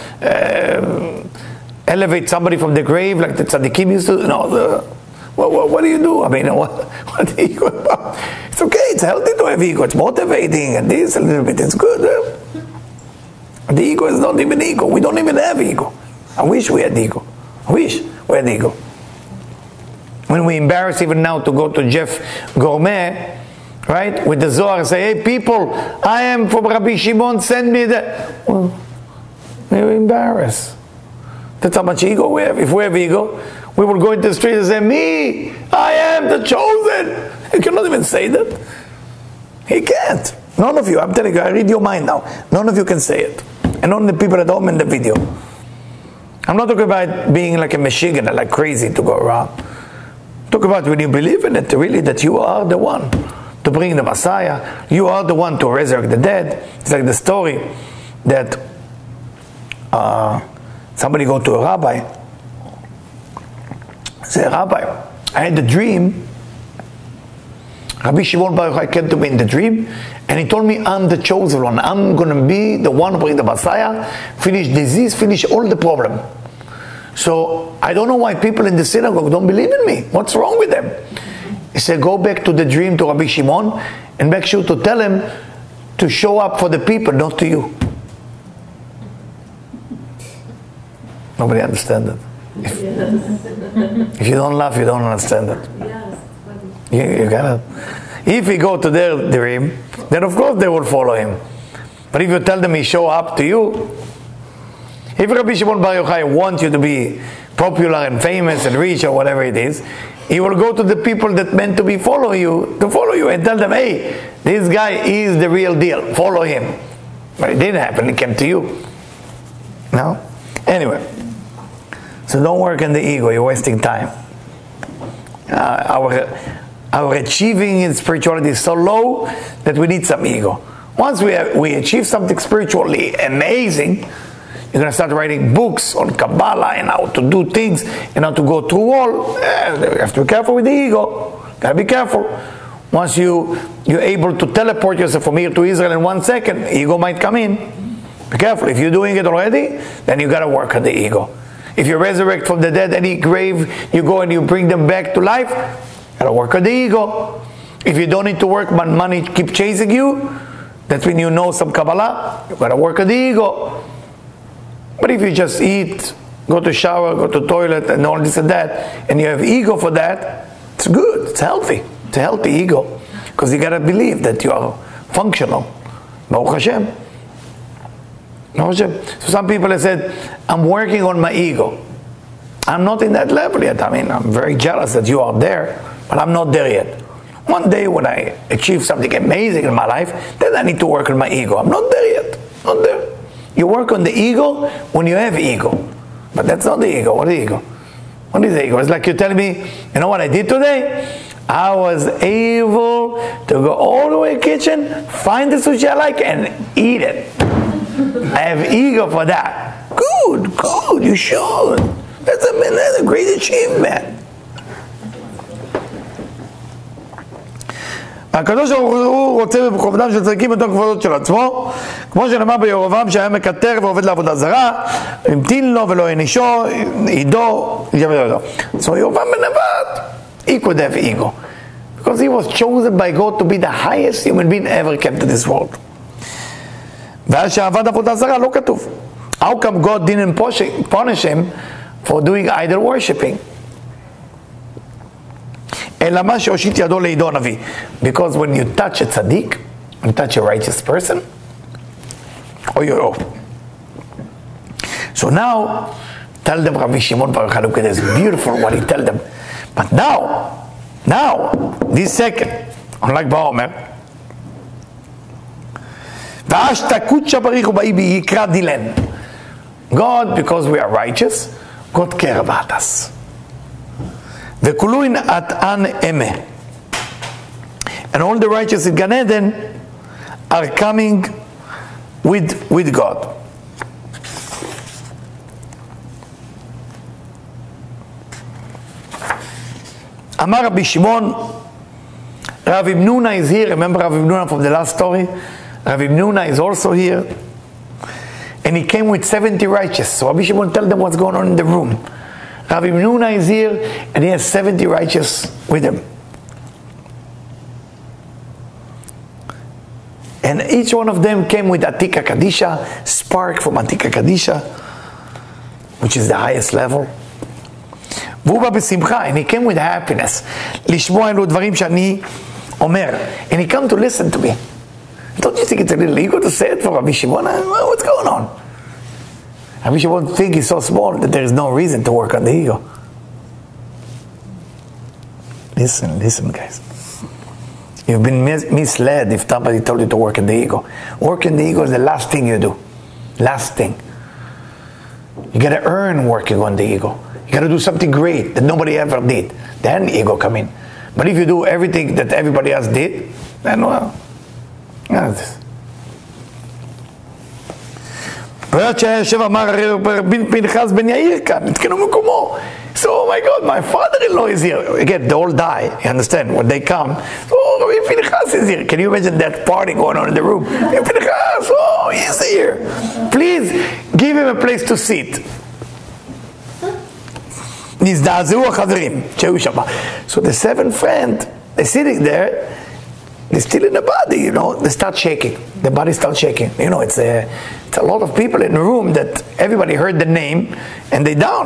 elevate somebody from the grave like the tzaddikim used to? No. What do you do? I mean, what the ego about? It's okay, it's healthy to have ego, it's motivating, and this a little bit, it's good. The ego is not even ego. We don't even have ego. I wish we had ego. I wish we had ego. When we embarrass even now to go to Jeff Gourmet, right, with the Zohar and say, hey people, I am from Rabbi Shimon, send me that. Well, we're embarrassed. That's how much ego we have. If we have ego, we will go into the street and say, me, I am the chosen. You cannot even say that. He can't. None of you, I'm telling you, I read your mind now. None of you can say it. And only the people at home in the video. I'm not talking about being like a Michigan, like crazy to go around. Talk about when you believe in it, really, that you are the one to bring the Messiah. You are the one to resurrect the dead. It's like the story that somebody go to a rabbi, say, Rabbi, I had a dream. Rabbi Shimon Bar Yochai came to me in the dream, and he told me I'm the chosen one. I'm going to be the one to bring the Messiah, finish disease, finish all the problem. So I don't know why people in the synagogue don't believe in me. What's wrong with them? He said, go back to the dream to Rabbi Shimon and make sure to tell him to show up for the people, not to you. Nobody understands it. If you don't laugh, you don't understand it. You cannot. If we go to their dream, then of course they will follow him. But if you tell them he show up to you, if Rabbi Shimon Bar Yochai wants you to be popular and famous and rich or whatever it is, he will go to the people that meant to follow you and tell them, hey, this guy is the real deal. Follow him. But it didn't happen. It came to you. No? Anyway. So don't work on the ego. You're wasting time. Our achieving in spirituality is so low that we need some ego. Once we achieve something spiritually amazing, You're going to start writing books on Kabbalah and how to do things and how to go through all. You have to be careful with the ego. Got to be careful. Once you're able to teleport yourself from here to Israel in 1 second, ego might come in. Be careful. If you're doing it already, then you got to work on the ego. If you resurrect from the dead, any grave you go and you bring them back to life, got to work on the ego. If you don't need to work, but money keep chasing you, that's when you know some Kabbalah, you got to work on the ego. But if you just eat, go to shower, go to toilet, and all this and that, and you have ego for that, it's good, it's healthy. It's a healthy ego. Because you got to believe that you are functional. Baruch Hashem. Baruch Hashem. So some people have said, I'm working on my ego. I'm not in that level yet. I mean, I'm very jealous that you are there, but I'm not there yet. One day when I achieve something amazing in my life, then I need to work on my ego. I'm not there yet. Not there. You work on the ego when you have ego. But that's not the ego. What is the ego? What is the ego? It's like you're telling me, you know what I did today? I was able to go all the way to the kitchen, find the sushi I like, and eat it. I have ego for that. Good, good, you should. That's a great achievement. הקדוש ברוך הוא רוצה בכבודם של צדיקים יותר כבודות של עצמו, כמו שנאמר בירבעם שהיה מקטר ועובד לעבודה זרה, המתין לו ולא הענישו, עידו. So Yerovam ben Nebat, he could have ego, because he was chosen by God to be the highest human being ever kept in this world. ואז שעבד עבודה זרה לא כתוב. How come God didn't punish him for doing idol worshipping? אלא מה שהושיט ידו לעידו הנביא. Because when you touch a tzaddik, when you touch a righteous person, or you're off. So now, tell them Rabbi Shimon Bar Chanukah, it's beautiful what he tell them. But now, this second, unlike Ba'omer, God, because we are righteous, God care about us. And all the righteous in Gan Eden are coming with God. Amar Rabbi Shimon, Rav Ibn Nuna is here. Remember Rav Ibn Nuna from the last story? Rav Ibn Nuna is also here. And he came with 70 righteous. So Rabbi Shimon tell them what's going on in the room. Rav Ibn Nuna is here, and he has 70 righteous with him. And each one of them came with Atika Kadisha, spark from Atika Kadisha, which is the highest level. And he came with happiness. And he came to listen to me. Don't you think it's a little ego to say it for Rabbi Shimon? What's going on? Rabbi Shimon think he's so small that there is no reason to work on the ego. Listen guys. You've been misled if somebody told you to work on the ego. Work on the ego is the last thing you do. Last thing. You gotta earn working on the ego. You gotta do something great that nobody ever did. Then ego come in. But if you do everything that everybody else did, then well, this. So, oh my God, my father-in-law is here. Again, they all die. You understand? When they come, oh, Rabbi Pinchas is here. Can you imagine that party going on in the room? Rabbi Pinchas, oh, he's here. Please give him a place to sit. So the 7 friends, they're sitting there, they're still in the body, you know, they start shaking. The body starts shaking. You know, it's a lot of people in the room that everybody heard the name and they down.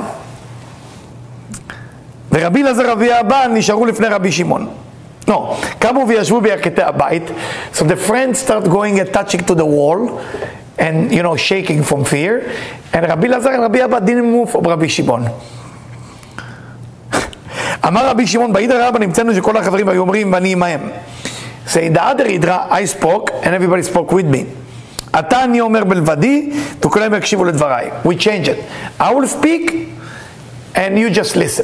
ורבי אלעזר רבי אבא נשארו לפני רבי שמעון. No, קמו וישבו בירכתי הבית. So the friends start going and touching to the wall and, you know, shaking from fear. And רבי אלעזר and רבי אבא didn't move from רבי שמעון. אמר רבי שמעון, בהידרא רבא נמצאנו שכל החברים היו אומרים ואני עמהם. So in the other Hidra, I spoke and everybody spoke with me. אתה אני אומר בלבדי וכולם יקשיבו לדבריי. We change it. I will speak and you just listen.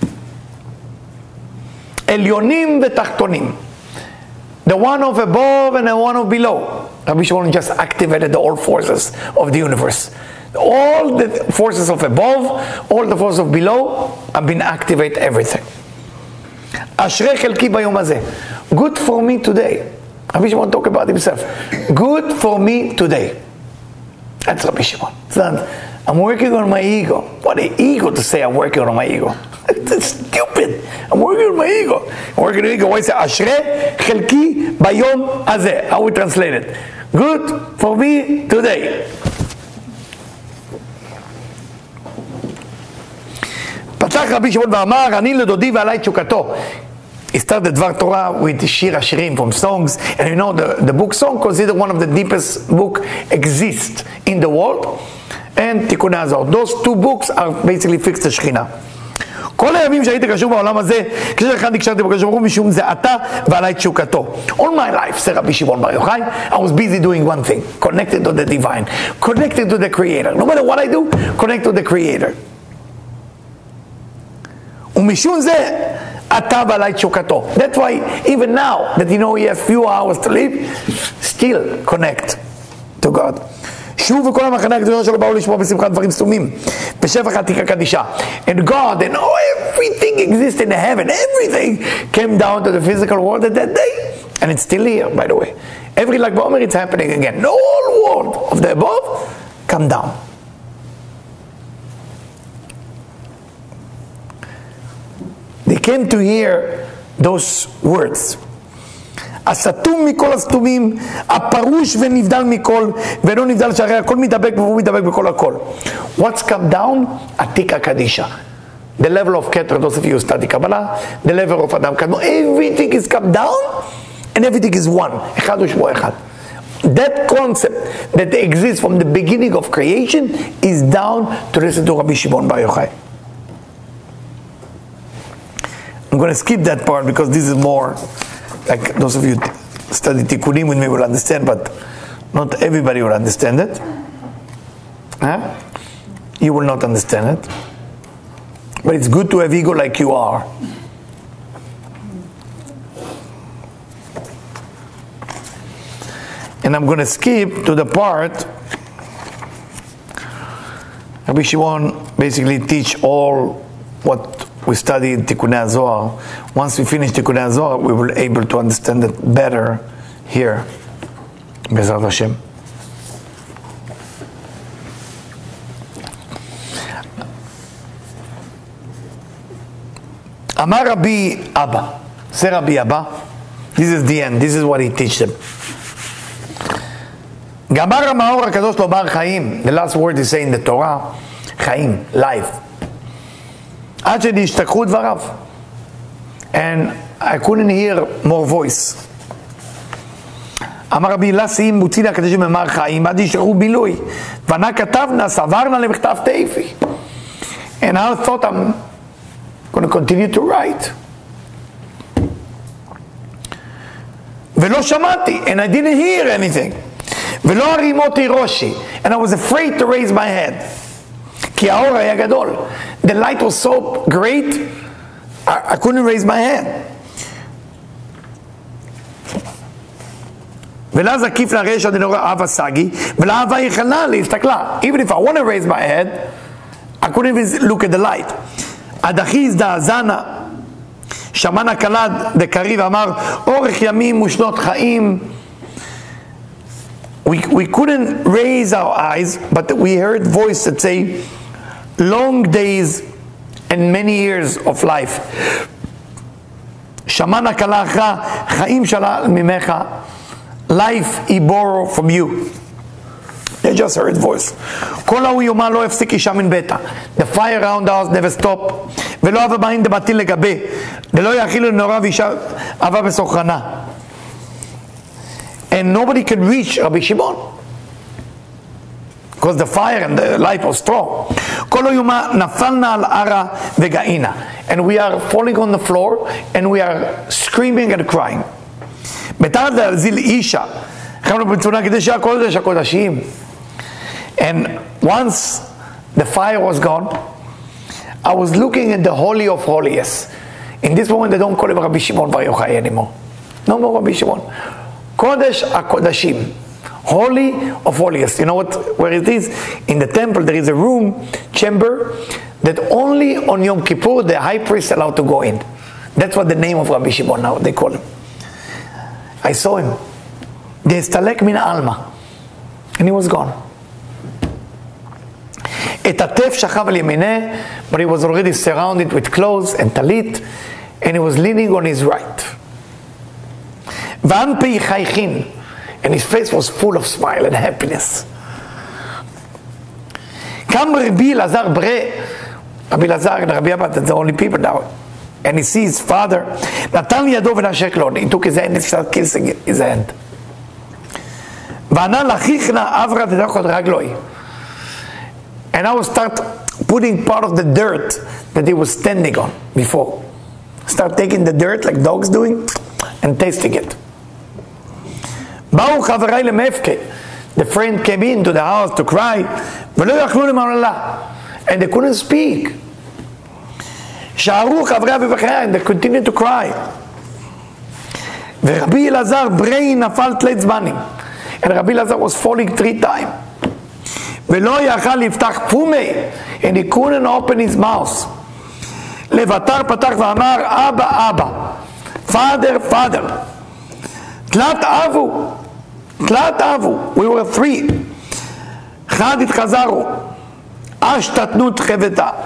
עליונים ותחתונים. The one of above and the one of below. Rabbi Shimon just activated the all forces of the universe. All the forces of above, all the forces of below, have been activate everything. Ashrei chelki bayom hazeh. Good for me today. Rabbi Shimon talk about himself. Good for me today. That's Rabbi Shimon. It's not, I'm working on my ego. What an ego to say I'm working on my ego. It's stupid. I'm working on my ego. I'm working on my ego. Why say Ashrei chelki bayom hazeh? How we translate it? Good for me today. פתח רבי שמעון ואמר, אני לדודי ועלי תשוקתו. He started Dvar Torah with Shir Hashirim from songs, and you know the book Song considered one of the deepest book exist in the world, and Tikkunei Hazor. Those two books are basically fixed the Shechina. כל הימים שהייתי קשור בעולם הזה, כשאחד נקשרתי בקדוש ברוך הוא משום זה אתה ועלי תשוקתו. All my life, say רבי שמעון בר יוחאי, I was busy doing one thing, connected to the divine, connected to the creator. No matter what I do, connect to the creator. ומשום זה אתה ועלי תשוקתו. That's why even now that you know he has few hours to live, still connect to God. שוב וכל המחנה הקדושה שלו באו לשמוע בשמחת דברים סתומים בשפח עתיקה קדישה. And God and everything exists in the heaven, everything came down to the physical world at that day, and it's still here, by the way. Every Lag BaOmer it's happening again. The whole world of the above come down. They came to hear those words. הסתום מכל הסתומים, הפרוש ונבדל מכל, ולא נבדל שהרי הכל מתאבק והוא מתאבק בכל הכל. What's come down? עתיקה קדישה. The level of Keter, those of you who study Kabbalah, the level of Adam Kadmon, everything is come down, and everything is one. אחד ושמו אחד. That concept that exists from the beginning of creation is down to listen to Rabbi Shimon Bar Yochai. I'm going to skip that part because this is more like those of you study Tikkunim with me will understand, but not everybody will understand it. Huh? You will not understand it. But it's good to have ego like you are. And I'm going to skip to the part Rabbi Shimon basically teach all what we study in Tikkunei Hazor. Once we finish Tikkunei Hazor, we will be able to understand it better here. Bezrat Hashem. Amar Rabbi Abba. Say Rabbi Abba. This is the end. This is what he teach them. Gamar HaMaor HaKadosh Lomar Chaim. The last word he say in the Torah, Chaim, life. עד שנשתכחו דבריו. And I couldn't hear more voice. אמר רבי הילה סיים מוציא הקדושים ממר חיים עד ישתכחו בילוי. ונה כתבנה סברנה למכתב תאיפי. And I thought I'm going to continue to write. ולא שמעתי, and I didn't hear anything. ולא הרימותי ראשי, and I was afraid to raise my head. כי האור היה גדול. The light was so great, I couldn't raise my hand. ולאז עקיף לרשע דנורא אהבה סגי, ולאהבה יכלה להסתכלה. Even if I want to raise my head, I couldn't even look at the light. עד אחי הזדעזענה, שמענה קלד דקריב אמר, אורך ימים ושנות חיים. We couldn't raise our eyes, but we heard voice that say, long days and many years of life. שמענה קלך, חיים שלל ממך, life he borrow from you. They just heard voice. כל ההוא יומא לא הפסיק אישה מן ביתה. The fire around the house never stop. ולא אהבה בהן דבתין לגבי. ולא יאכילו לנורא ואישה אהבה בסוכרנה. And nobody could reach Rabbi Shimon. Because the fire and the light was strong. כל היומא נפלנה על ערה וגאינה. And we are falling on the floor and we are screaming and crying. בתרת להזיל אישה. חיינו בצונה קדש הקודש הקודשים. And once the fire was gone, I was looking at the Holy of Holiest. In this moment, they don't call him Rabbi Shimon Bar Yochai anymore. No more Rabbi Shimon. Kodesh HaKodashim. Holy of holiest. You know where it is? In the temple there is a room, chamber, that only on Yom Kippur the high priest is allowed to go in. That's what the name of Rabbi Shimon now, they call him. I saw him. Destalek min alma. And he was gone. Et atef shachav al yamineh, but he was already surrounded with clothes and talit, and he was leaning on his right. V'anpei chaykhin, and his face was full of smile and happiness. Kam Rabbi Lazar bre, Rabbi Lazar and Rabbi Abba, that's the only people now. And he sees his father. Natan yado v'nashek lo. He took his hand and started kissing his hand. V'ana lachichna avra tedachot ragloi. And I will start putting part of the dirt that he was standing on before. Start taking the dirt like dogs doing and tasting it. The friend came into the house to cry, and they couldn't speak. And they continued to cry. And Rabbi Lazar was falling 3 times. And he couldn't open his mouth. Abba, Father, Father. Tlat avu. We were 3. Chad itchazaru. Ash tatnut cheveta.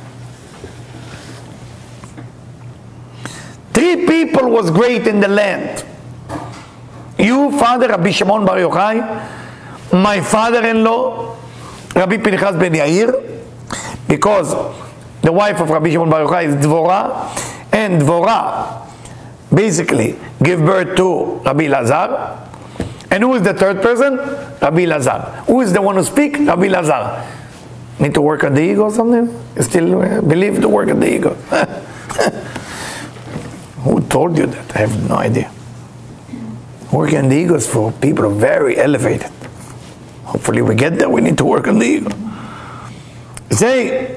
3 people was great in the land. You, Father, Rabbi Shimon Bar Yochai, my father-in-law, Rabbi Pinchas ben Yair, because the wife of Rabbi Shimon Bar Yochai is Dvorah, and Dvorah basically give birth to Rabbi Lazar. And who is the 3rd person? Rabbi Lazar. Who is the one who speaks? Rabbi Lazar. Need to work on the ego or something? You still believe to work on the ego? Who told you that? I have no idea. Working on the ego is for people who are very elevated. Hopefully we get there. We need to work on the ego. Say,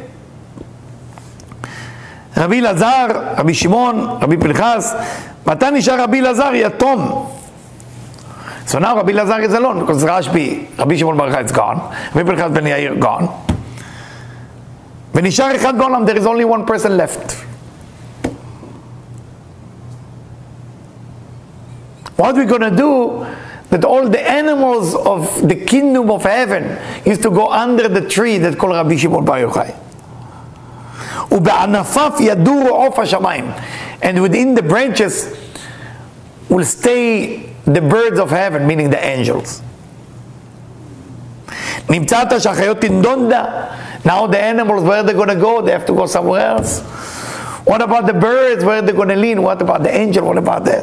Rabbi Lazar, Rabbi Shimon, Rabbi Pinchas, Matan nishar Rabbi Lazar yatom. So now Rabbi Lazar is alone because Rashbi, Rabbi Shimon Bar Yochai is gone, Rabbi Pinchas ben Yair gone. V'nishar echad b'olam, there is only one person left. What are we going to do that all the animals of the kingdom of heaven used to go under the tree that called Rabbi Shimon Bar Yochai? And within the branches will stay the birds of heaven, meaning the angels. Now the animals, where are they going to go? They have to go somewhere else. What about the birds? Where are they going to lean? What about the angel? What about that?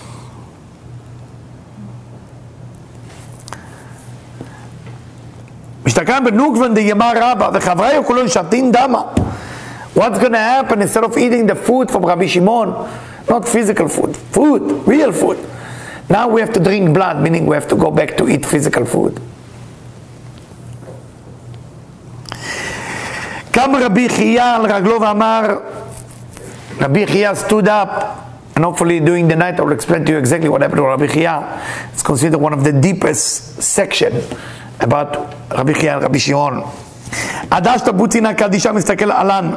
What's going to happen instead of eating the food from Rabbi Shimon? Not physical food, real food. Now we have to drink blood, meaning we have to go back to eat physical food. Rabbi Chia stood up, and hopefully during the night I will explain to you exactly what happened to Rabbi Chia. It's considered one of the deepest section about Rabbi Chia and Rabbi Shimon. Adashta butina kadisha mistakel alan.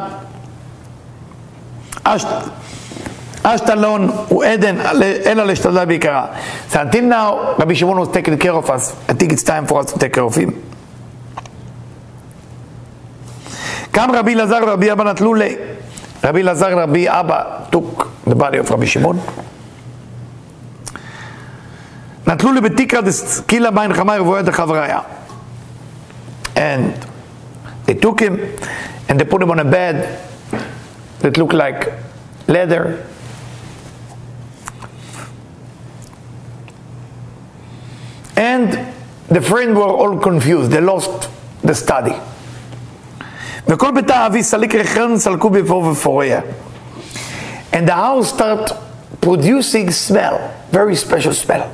Ashtalon u'eden ela leshtadla bikara. So until now, Rabbi Shimon was taking care of us. I think it's time for us to take care of him. Kam Rabbi Lazar, Rabbi Abba natlule. Rabbi Lazar, Rabbi Abba took the body of Rabbi Shimon. Natlule betikra deskila bain chamay revoyat chavraya. And they took him and they put him on a bed that looked like leather. And the friends were all confused. They lost the study. And the house started producing smell, very special smell.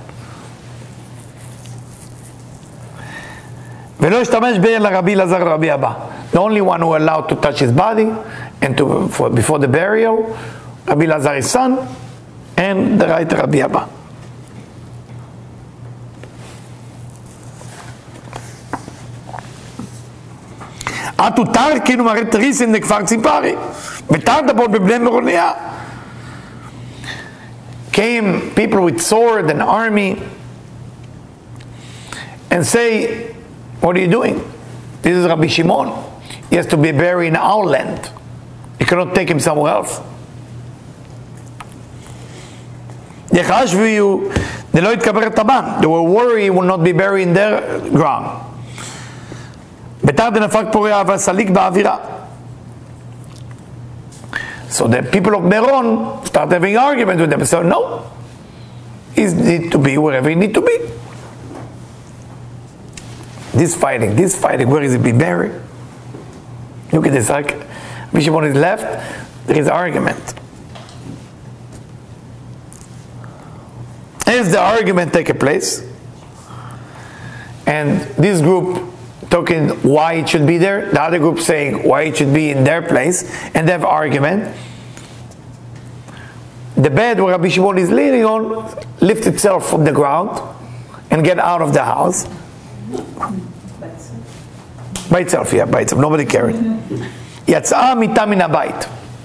The only one who allowed to touch his body and before the burial, Rabbi Lazar his son, and the right Rabbi Abba. אתו תרקינו מרתריסים לכפר ציפרי, ותרדבו בבני מרוניה. Came people with sword and army and say, what are you doing? This is Rabbi Shimon. He has to be buried in our land. You cannot take him somewhere else. They were worried he will not be buried in their ground. So the people of Meron start having argument with them. So no, he needs to be wherever he needs to be. This fighting, where is he be buried? Look at this, like Bishop on his left, there is argument. As the argument take place, and this group talking why it should be there, the other group saying why it should be in their place, and they have argument. The bed where Rabbi Shimon is leaning on lift itself from the ground and get out of the house. By itself, yeah, by itself. Nobody carried. יצאה מיטה מן הבית.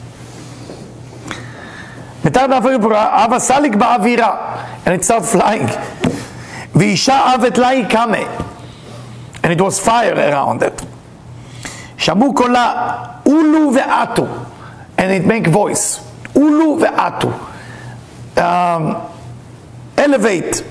אבא סליק באווירה, and it started flying. ואישה אבת לה קמה, and it was fire around it. שמעו קולה, אולו ואתו, and it make voice. אולו ואתו. Elevate.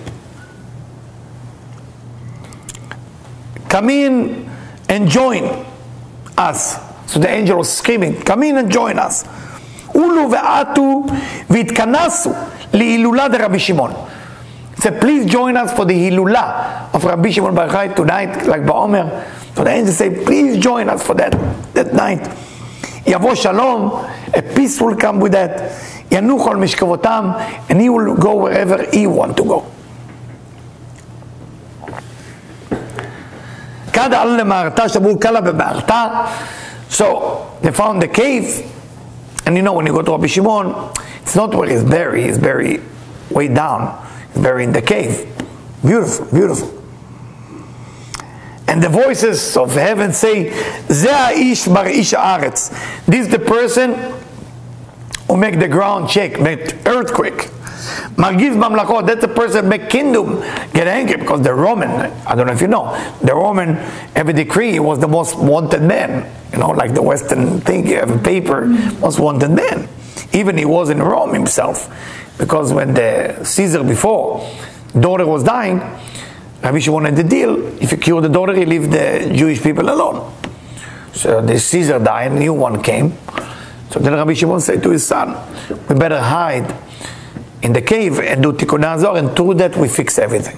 Come in and join us. So the angel was screaming, come in and join us. Ulu ve'atu v'itkanassu li'ilula de Rabbi Shimon. He said, please join us for the hilula of Rabbi Shimon Bar Yochai tonight, like Ba'omer. So the angel said, please join us for that night. Yavo shalom, a peace will come with that. Yanuch al mishkavotam, and he will go wherever he want to go. So they found the cave, and you know when you go to Rabbi Shimon, it's not where he's buried way down. He's buried in the cave. Beautiful, beautiful. And the voices of heaven say, Ze ha'ish bar ish haaretz. This is the person who make the ground shake, make earthquake. Margiz mamlakot, that's the person make kingdom get angry, because the Roman, I don't know if you know, the Roman every decree was the most wanted man. You know, like the Western thing, you have a paper, most wanted man. Even he was in Rome himself, because when the Caesar before daughter was dying, Rabbi Shimon had the deal, if you cure the daughter, he leave the Jewish people alone. So the Caesar died, a new one came. So then Rabbi Shimon said to his son, we better hide in the cave and do Tikkun Hazor, and through that we fix everything.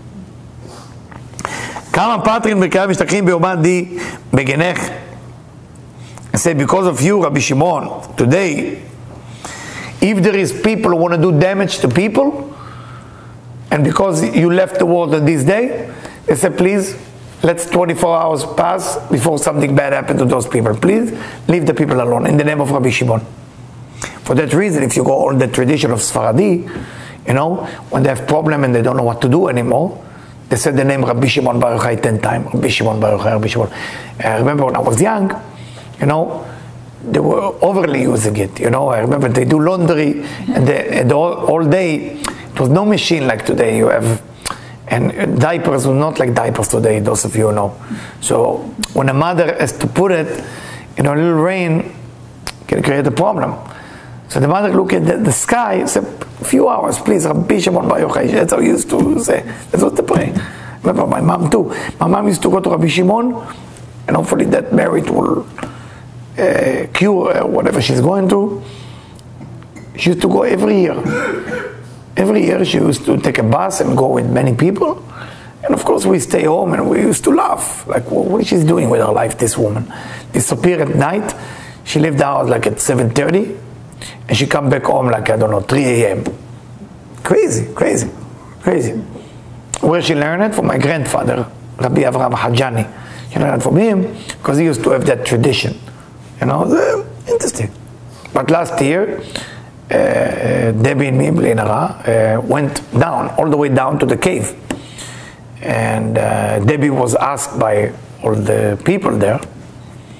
כמה פטרים בקרב משתכחים ביומן די בגנך. I say, because of you, Rabbi Shimon, today, if there is people who want to do damage to people, and because you left the world on this day, they said, please, let's 24 hours pass before something bad happens to those people. Please, leave the people alone, in the name of Rabbi Shimon. For that reason, if you go on the tradition of Sfaradi, you know, when they have problem and they don't know what to do anymore, they said the name Rabbi Shimon Bar Yochai 10 times. Rabbi Shimon Bar Yochai, Rabbi Shimon. I remember when I was young, you know, they were overly using it. You know, I remember they do laundry and all day. It was no machine like today. You have, and diapers were not like diapers today. Those of you know. So when a mother has to put it in a little rain, can create a problem. So the mother looked at the sky and said, a few hours, please, Rabbi Shimon Bar Yochai. That's how he used to say. That's what they pray. Remember my mom too. My mom used to go to Rabbi Shimon, and hopefully that merit will cure whatever she's going through. She used to go every year. Every year she used to take a bus and go with many people. And of course we stay home and we used to laugh. Like, well, what is she doing with her life, this woman? Disappear at night. She left the house like at 7:30. And she come back home like, I don't know, 3 a.m. Crazy, crazy, crazy. Where she learned it? From my grandfather, Rabbi Avraham Hajani. She learned it from him because he used to have that tradition. You know, interesting. But last year, Debbie and me, went down, all the way down to the cave. And Debbie was asked by all the people there,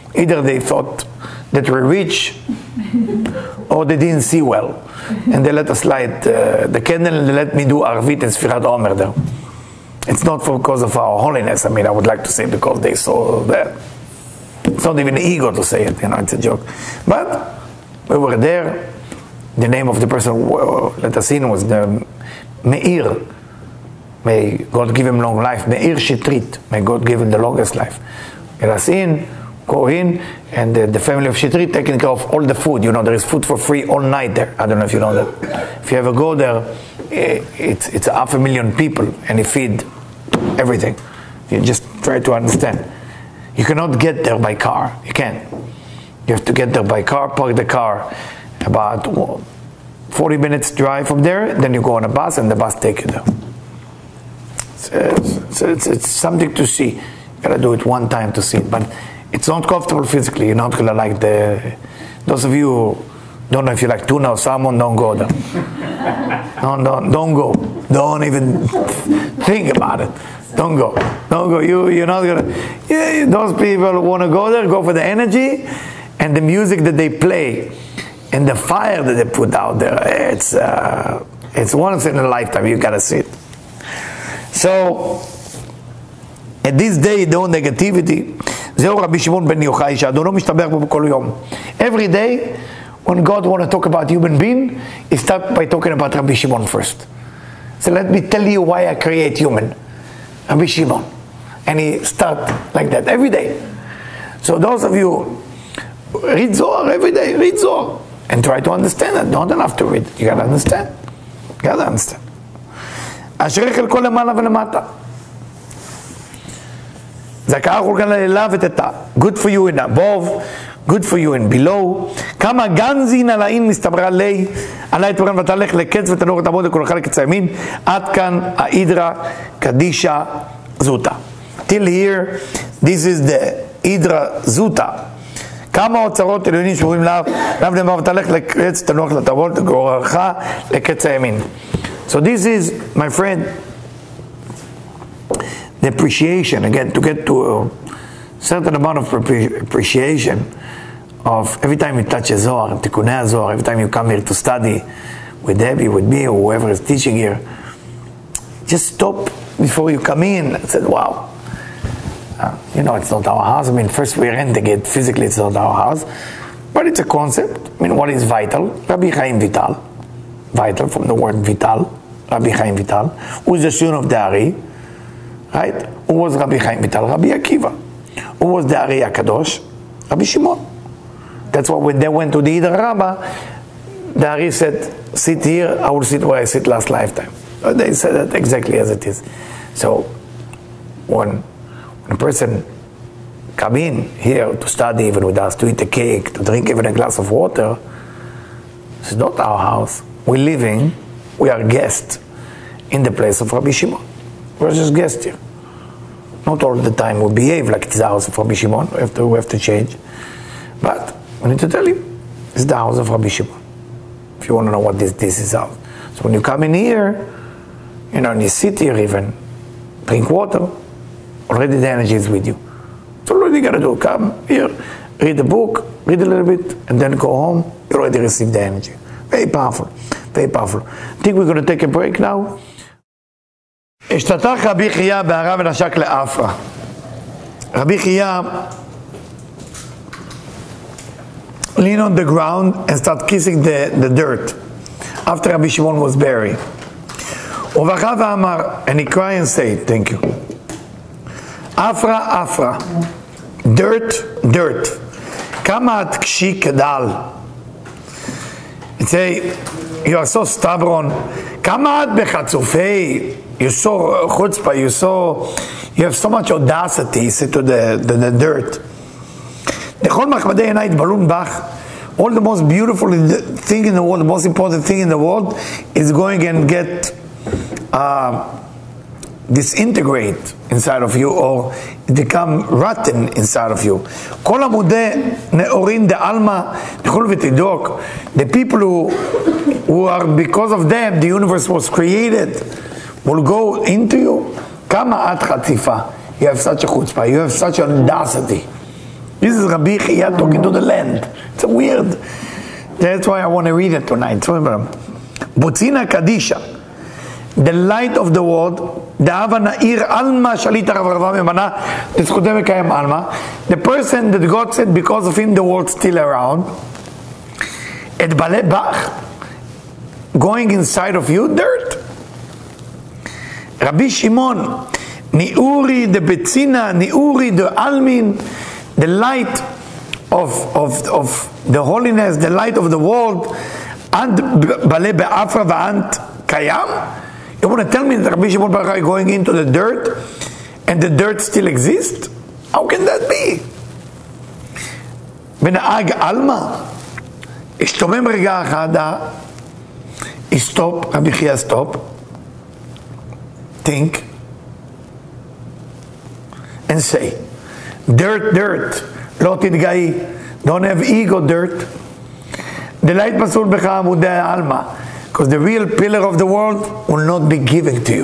Either they thought that we're rich, or they didn't see well, and they let us light the candle, and they let me do Arvit and Sfirat Omer there. It's not because of our holiness. I mean, I would like to say because they saw that. It's not even ego to say it, it's a joke. But we were there. The name of the person who let us in was the Meir. May God give him long life. Meir Shitrit. May God give him the longest life. Let us in, go in, and the family of Shitrit taking care of all the food. There is food for free all night there. I don't know if you know that. If you ever go there, it's 500,000 people, and they feed everything. You just try to understand. You cannot get there by car. You can't. You have to get there by car, park the car about 40 minutes drive from there, then you go on a bus, and the bus takes you there. It's something to see. You gotta do it one time to see it, but it's not comfortable physically. You're not gonna like those of you who don't know if you like tuna or salmon, don't go there. Don't go. Don't even think about it. Don't go. You're not gonna. Those people who want to go there, go for the energy and the music that they play and the fire that they put out there. It's once in a lifetime. You gotta see it. So at this day, no negativity. זהו רבי שמעון בן יוחאי שאדונו משתבח בו בכל יום. Every day, when God want to talk about human being, he start by talking about Rabbi Shimon first. So let me tell you why I create human. Rabbi Shimon. And he start like that every day. So those of you read Zohar every day, read Zohar. And try to understand it. Don't enough to read. You gotta understand. אשרי חלקו למעלה ולמטה. זכר חולקן ללילה ותתה. Good for you in above, good for you in below. כמה גנזין על העין מסתברה לי, עלי תורן ותלך לקץ ותנור ותעמוד לכולך לקץ הימין, עד כאן ההידרה קדישה זוטה. Till here, this is the הידרה זוטה. כמה אוצרות עליונים שבורים לאו, לאו נאמר ותלך לקץ תנוח לתעמוד לכולך לקץ הימין. So this is, my friend, the appreciation, again, to get to a certain amount of appreciation of every time you touch a Zohar, Tikkunei Zohar, every time you come here to study with Debbie, with me, or whoever is teaching here, just stop before you come in and say, wow, it's not our house. I mean, first we're renting it, physically it's not our house, but it's a concept. I mean, what is vital? Rabbi Chaim Vital, vital from the word vital, Rabbi Chaim Vital, who is the son of the Ari, right? Who was Rabbi Chaim Vital? Rabbi Akiva. Who was the Ari HaKadosh? Rabbi Shimon. That's why when they went to the Eider Rabbah, the Ari said, sit here, I will sit where I sit last lifetime. They said that exactly as it is. So, when a person come in here to study even with us, to eat a cake, to drink even a glass of water, this is not our house. We're living, we are guests in the place of Rabbi Shimon. We're just guests here. Not all the time we behave like it's the house of Rabbi Shimon. We have to change. But we need to tell him, it's the house of Rabbi Shimon. If you want to know what this is house. So when you come in here, and you sit here even, drink water, already the energy is with you. So all you got to do, come here, read the book, read a little bit, and then go home, you already receive the energy. Very powerful, very powerful. I think we're going to take a break now. השתתח רבי חייא בהרה ונשק לאפרה. רבי חייא leaned on the ground and started kissing the dirt after Rabbi Shimon was buried. ובכה ואמר, and he cried and said, thank you. אפרה, אפרה, dirt, dirt. כמה את קשי כדל. He say, you are so stubborn. כמה את בחצופי. You're so chutzpah, you have so much audacity, he said to the dirt. All the most beautiful thing in the world, the most important thing in the world is going and get disintegrate inside of you or become rotten inside of you. The people who are, because of them, the universe was created, will go into you. Kama at chatifa. You have such a chutzpah. You have such an audacity. This is Rabbi Chia talking to the land. It's weird. That's why I want to read it tonight. Butzina Kadisha, the light of the world, the person that God said because of him the world's still around, et balebach, going inside of you, dirt. Rabbi Shimon, Niuri the Betzina, Niuri the Almin, the light of the holiness, the light of the world, and Bale Be'afra Va'ant Kayam. You want to tell me that Rabbi Shimon Bar Yochai is going into the dirt and the dirt still exists? How can that be? Bena'ag Alma, השתומם רגע אחד, stop, Rabbi Chia, stop, think, and say, dirt, לא תתגאי, don't have ego, dirt. The light פסול בך עמודי העלמא, because the real pillar of the world will not be given to you.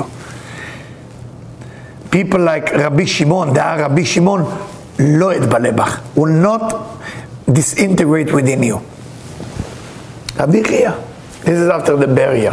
People like Rabbi Shimon, Rabbi Shimon, לא יתבלה בך, will not disintegrate within you. Rabbi Chia, this is after the burial.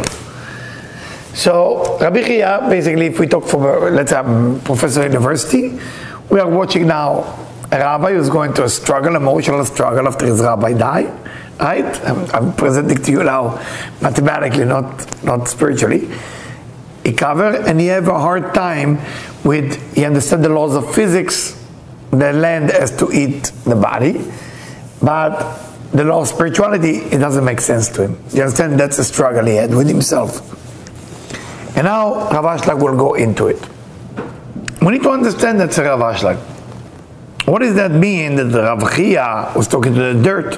So Rabbi Chia, basically, if we talk from, let's say, I'm professor at university, we are watching now a rabbi who's going to a struggle, emotional struggle after his rabbi died, right? I'm presenting to you now mathematically, not spiritually. He covered, and he have a hard time with, he understands the laws of physics, the land has to eat the body, but the law of spirituality, it doesn't make sense to him. You understand? That's a struggle he had with himself. And now Rav Ashlag will go into it. We need to understand that's a Rav Ashlag. What does that mean that Rav Chia was talking to the dirt?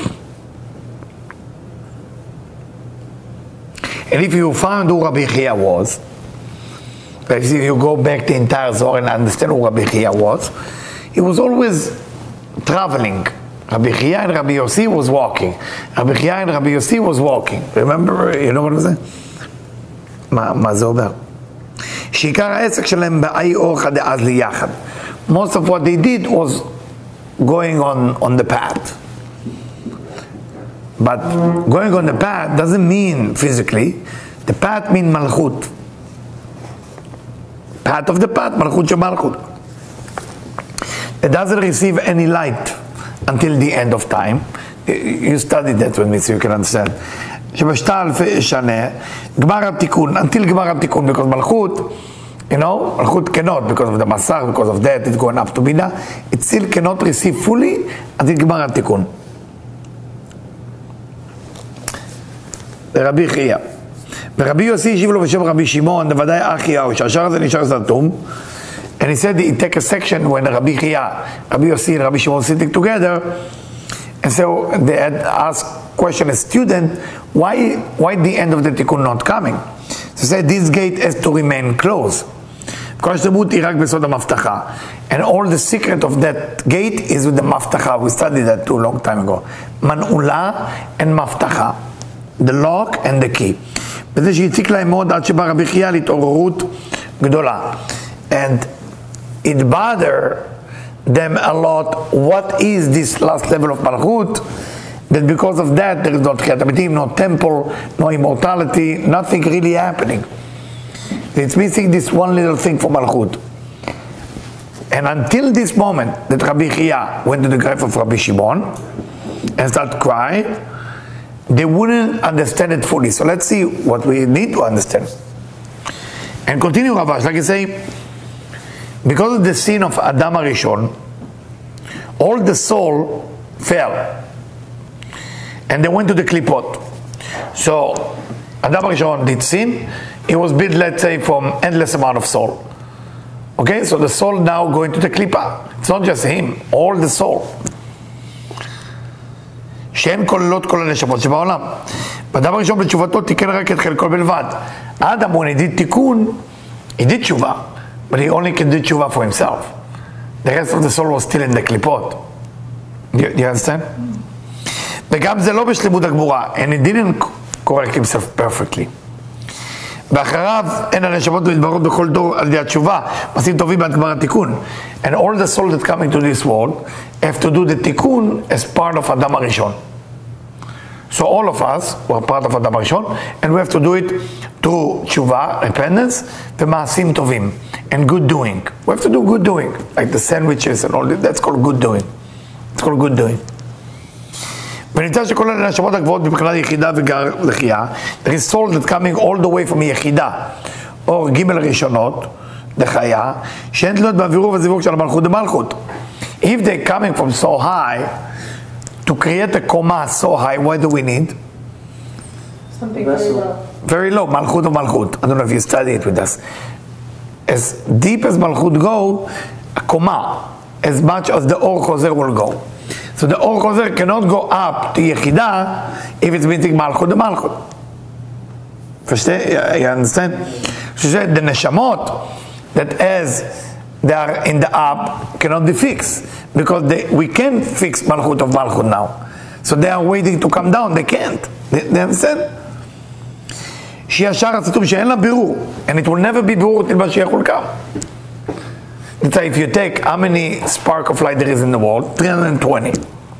And if you found who Rabbi Chia was, if you go back the entire Zohar and understand who Rabbi Chia was, he was always traveling. Rabbi Chia and Rabbi Yossi was walking. Rabbi Chia and Rabbi Yossi was walking. Remember, you know what I'm saying? מה זה אומר? שעיקר העסק שלהם באי אורחא דאז ליחד. Most of what they did was going on the path. But going on the path doesn't mean physically. The path means malchut. Path of the path, malchut shemalchut. It doesn't receive any light until the end of time. You studied that with me so you can understand. שבשתה אלפי שנה, גמר התיקון, until גמר התיקון, because מלכות, you know, מלכות cannot, because of the מסך, because of that, it's going up to Bina, it still cannot receive fully until גמר התיקון. רבי חייא. ורבי יוסי השיב לו בשם רבי שמעון, ודאי אחי, שהשאר הזה נשאר סתום, and he said he take a section when Rabbi Chia, Rabbi Yossi and Rabbi Shimon sitting together, and so they had asked question a student, why the end of the tikkun not coming? So said this gate has to remain closed. And all the secret of that gate is with the maftacha. We studied that too long time ago. Man'ula and maftacha, the lock and the key. And it bothered them a lot. What is this last level of malchut? That because of that there is no tchiyat hamitim, no temple, no immortality, nothing really happening. It's missing this one little thing for malchut. And until this moment that Rabbi Chia went to the grave of Rabbi Shimon and started crying, they wouldn't understand it fully. So let's see what we need to understand. And continue Rav Ashlag, like I say, because of the sin of Adam HaRishon, all the soul fell. And they went to the klipot. So Adam HaRishon did sin. He was built, let's say, from endless amount of soul. Okay, so the soul now going to the klipa. It's not just him, all the soul. שאין כוללות כל הנשמות שבעולם. באדם הראשון בתשובתו תיקן רק את חלקו בלבד. Adam, when he did תיקון, he did תשובה, but he only can do תשובה for himself. The rest of the soul was still in the klipot. You understand? וגם זה לא בשלמות הגמורה, and he didn't correct himself perfectly. ואחריו אין הנשמות מתברות בכל דור על ידי התשובה, מעשים טובים עד גמר התיקון. And all the souls that come into this world have to do the תיקון as part of אדם הראשון. So all of us were part of אדם הראשון, and we have to do it through תשובה, repentance, ומעשים טובים, and good doing. We have to do good doing, like the sandwiches and all that, that's called good doing. It's called good doing. ונמצא שכל הנשמות הגבוהות מבחינת יחידה וזכייה, there is soul that coming all the way from יחידה, או ג' ראשונות, לחיה, שאין תלויות באווירוב הזיווג של המלכות למלכות. If they coming from so high, to create a קומה so high, what do we need? Something very low. Very low, מלכות או מלכות. I don't know if you study it with us. As deep as מלכות go, a קומה, as much as the אור חוזר will go. So the אור חוזר cannot go up to יחידה if it's meeting מלכות למלכות. You understand? So the נשמות that as they are in the up cannot be fixed because we can't fix מלכות of מלכות now. So they are waiting to come down, they can't. They understand? שהיא השער הסתום שאין לה בירור, and it will never be בירור till משיח will come. Let's say if you take how many spark of light there is in the world, 320.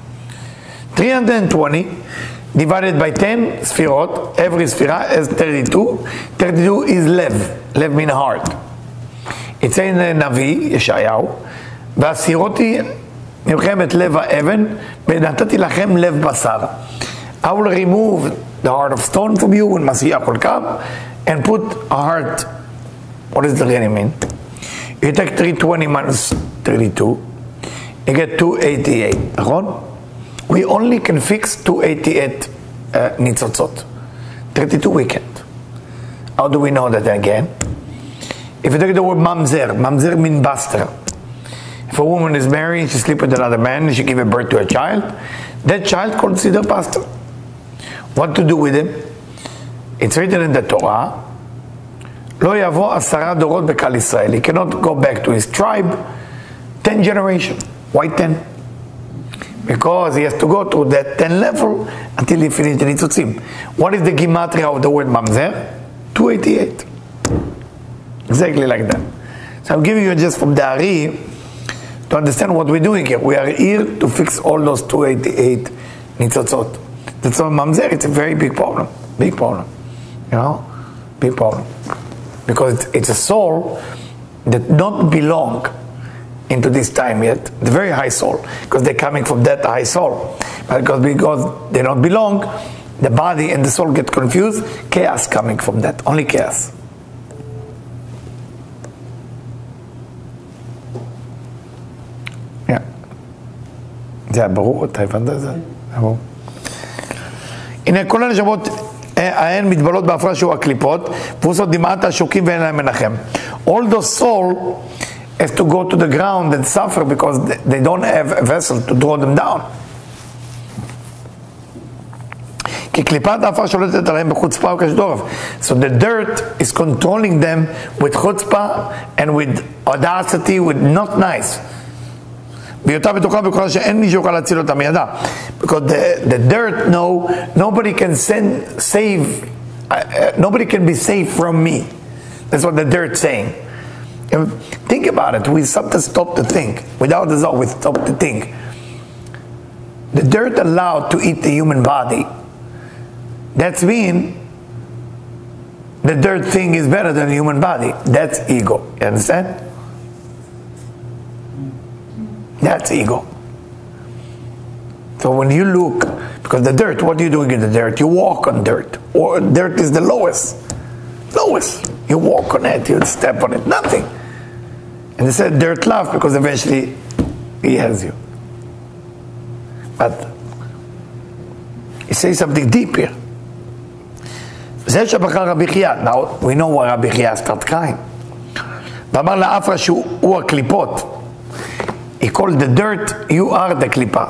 320 divided by 10 ספירות, every ספירה is 32. 32 is לב mean heart. It's in הנביא, ישעיהו, והסירותי מכם את לב האבן, ונתתי לכם לב בשר. I will remove the heart of stone from you when Mashiach will come, and put a heart. What does that really mean? You take 320 minus 32, you get 288. נכון? We only can fix 288 ניצוצות. 32 we can't. How do we know that again? If you take the word mamzer means buster. If a woman is married, she sleeps with another man, and she gives birth to a child, that child considered pastor. What to do with him? It's written in the Torah, לא יבוא 10 דורות בקהל ישראל. He cannot go back to his tribe 10 generations. Why 10? Because he has to go to that 10 level until he finishes the ניצוצים. What is the gematria of the word mamzer? 288. Exactly like that. So I'm giving you just from the Ari to understand what we're doing here. We are here to fix all those 288 ניצוצות. That's why mamzer, it's a very big problem. Big problem. You know? Big problem. Because it's a soul that don't belong into this time yet. The very high soul. Because they're coming from that high soul. But because they don't belong, the body and the soul get confused. Chaos coming from that. Only chaos. Yeah. זה ברור, אתה הבנת את זה? ברור. הנה כל הנשמות ההן מתבלות בהפרש שהוא הקליפות, ועושות דמעת השוקים ואין להם מנחם. All those soul has to go to the ground and suffer because they don't have a vessel to draw them down. כי קליפת האפר שולטת עליהם בחוצפה וכשדורף. So the dirt is controlling them with chutzpah and with audacity, with not nice. בהיותה בטוחה בכלל שאין מי שיוכל להציל אותה מידה. Because the dirt, nobody can nobody can be saved from me. That's what the dirt's saying. Think about it. We sometimes stop to think. Without the Zohar, we stop to think. The dirt allowed to eat the human body. That's mean the dirt thing is better than the human body. That's ego. You understand? That's ego. So when you look, because the dirt, what are you doing in the dirt? You walk on dirt. Or dirt is the lowest. Lowest. You walk on it, you step on it, nothing. And they said dirt laughs because eventually he has you. But he says something deep here. זה שבחר רבי חייא. Now we know why רבי חייא start crying. ואמר לאפרה שהוא הקליפות. He called the dirt, you are the קליפה.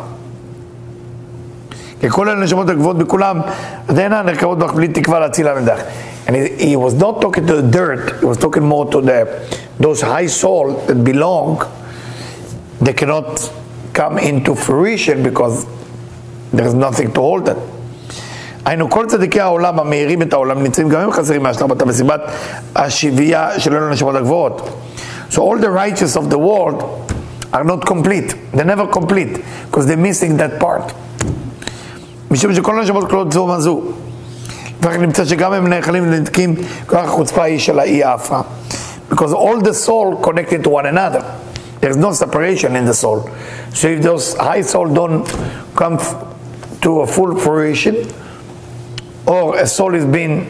כי כל הנשמות הגבוהות בכולם, עדיין נרכבות בך בלי תקווה להציל המדח. And he was not talking to the dirt, he was talking more to those high souls that belong, they cannot come into fruition because there is nothing to hold them. היינו כל צדיקי העולם המאירים את העולם נמצאים גם הם חסרים מהשלמתה בסיבת השבייה של אלו הנשמות הגבוהות. So all the righteous of the world are not complete. They're never complete because they're missing that part. משום שכל הנשמות כללות זו מזו. וכך נמצא שגם הם נאכלים ונדקים כוח החוצפה היא של האי האפרה. Because all the soul connected to one another. There's no separation in the soul. So if those high soul don't come to a full fruition, or a soul is being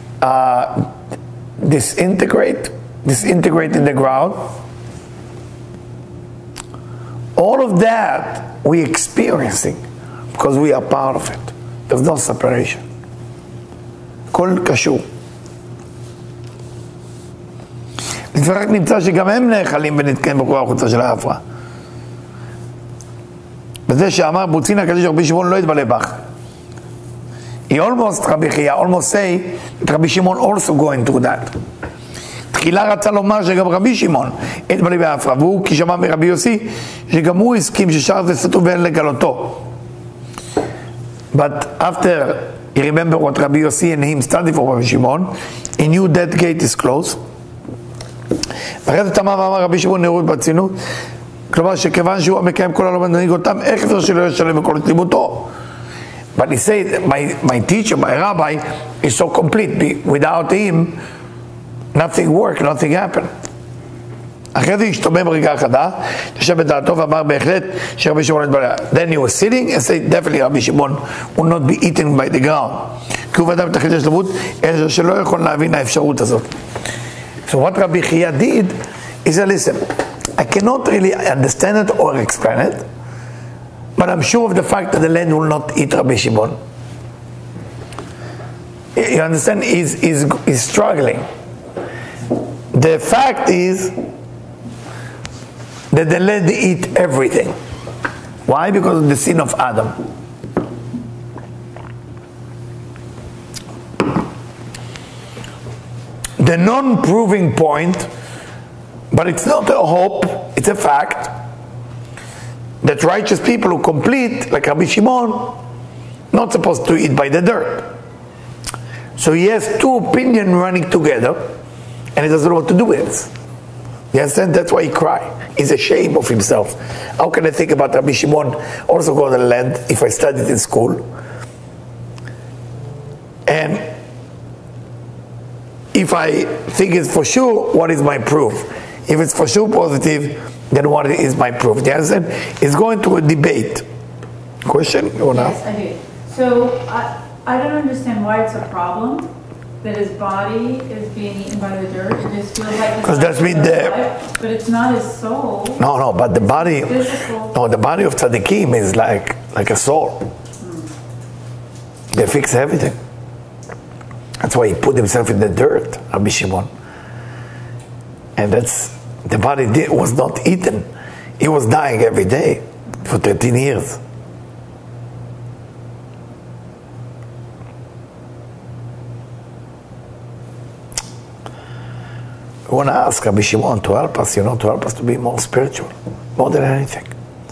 disintegrate in the ground, all of that we're experiencing because we are part of it. There's no separation. כל קשור. לפרק נמצא שגם הם נאכלים ונתקיים בכוח החוצה של האפרה. בזה שאמר בוצין הקדוש רבי שמעון לא יתבלה בך. He almost, Rabbi Chia, almost say that Rabbi Shimon also going through that. תחילה רצה לומר שגם רבי שמעון התבלה באפרה, והוא כי שמע מרבי יוסי שגם הוא הסכים ששאר זה סתום ואין לגלותו. But after he remembered what Rabbi Yossi and him studied for Rabbi Shimon, he knew that gate is closed. ואחרי זה תמה ואמר רבי שמעון נאורות ברצינות, כלומר שכיוון שהוא מקיים כל העולם מנהיג אותם, איך אפשר שלא ישלם בכל תלימותו? But he said, my teacher, my rabbi, is so complete. Without him, nothing worked, nothing happened. אחרי זה השתומם רגע חדה, יושב בדעתו ואמר בהחלט שרבי שמעון התבלה. Then he was sitting and said, definitely רבי שמעון will not be eaten by the ground. כי הוא ודאי בתכלית השלמות, אלא שלא יכול להבין האפשרות הזאת. So what Rabbi Chia did is, listen, I cannot really understand it or explain it, but I'm sure of the fact that the land will not eat Rabbi Shimon. You understand? He's struggling. The fact is that the land eat everything. Why? Because of the sin of Adam. The non-proving point, but it's not a hope, it's a fact, that righteous people who complete, like Rabbi Shimon, not supposed to eat by the dirt. So he has two opinions running together, and he doesn't know what to do with it. You understand? That's why he cried. He's ashamed of himself. How can I think about Rabbi Shimon also go to the land if I studied in school? And if I think it's for sure, what is my proof? If it's for sure positive, then what is my proof? Do you understand? It's going to a debate. Question or not? Yes, I do. So I don't understand why it's a problem that his body is being eaten by the dirt. It just feels like because that's been the life, but it's not his soul. No, but the body. No, the body of tzaddikim is like a soul. They fix everything. That's why he put himself in the dirt, Rabbi Shimon. And that's the body was not eaten. He was dying every day for 13 years. We want to ask Rabbi Shimon to help us, to help us to be more spiritual, more than anything.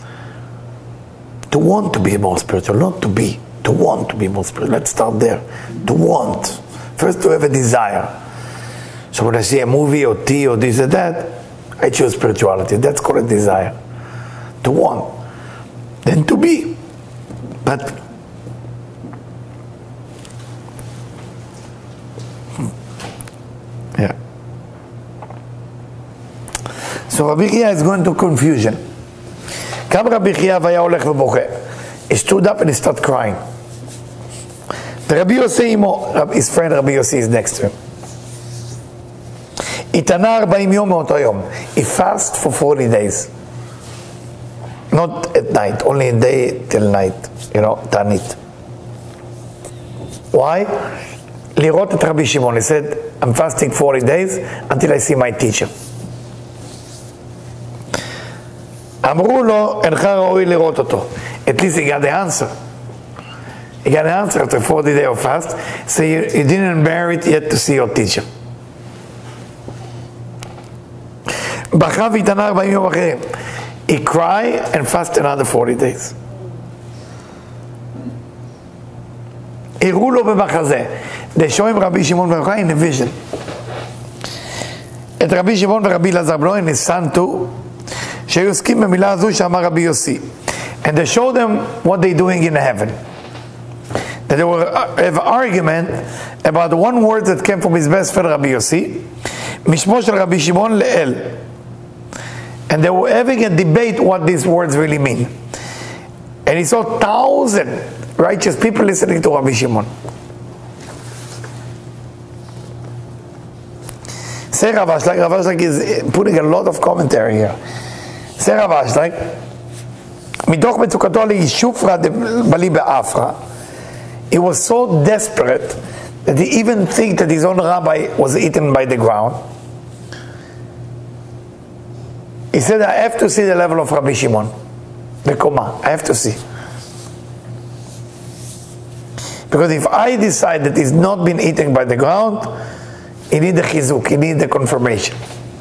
To want to be more spiritual, not to be. To want to be more spiritual. Let's start there. To want. First to have a desire. So when I see a movie or tea or this or that, I choose spirituality. That's called a desire. To want. Then to be. But yeah. So Rabbi Chia is going to confusion. Kam Rabbi Chia vaya olech v'boche. He stood up and he started crying. The Rabbi Yossi, his friend Rabbi Yossi is next to him. Itana 40 yom מאותו יום. He fasted for 40 days. Not at night, only a day till night. Tanit. Why? לראות את רבי שמעון. He said, I'm fasting 40 days until I see my teacher. אמרו לו, אינך ראוי לראות אותו. At least he got the answer. He got an answer after 40 days of fast. So you didn't merit yet to see your teacher. בכה והתענה 40 יום אחריהם. He cried and fasted another 40 days. הראו לו במחזה. They show him רבי שמעון בר יוחאי in a vision. את רבי שמעון ורבי אלעזר בנו, and his son too, שהיו עוסקים במילה הזו שאמר רבי יוסי. And they show them what they're doing in heaven. That they will have an argument about the one word that came from his best friend רבי יוסי, משמו של רבי שמעון לאל. And they were having a debate what these words really mean. And he saw 1,000 righteous people listening to Rabbi Shimon. Say Rav Ashlag is putting a lot of commentary here. Say Rav Ashlag, מתוך מצוקתו לישופרא דבלי באפרא, he was so desperate that he even think that his own rabbi was eaten by the ground. He said, I have to see the level of Rabbi Shimon. Bekoma, I have to see. Because if I decide that he's not been eaten by the ground, he need the chizuk, he need the confirmation.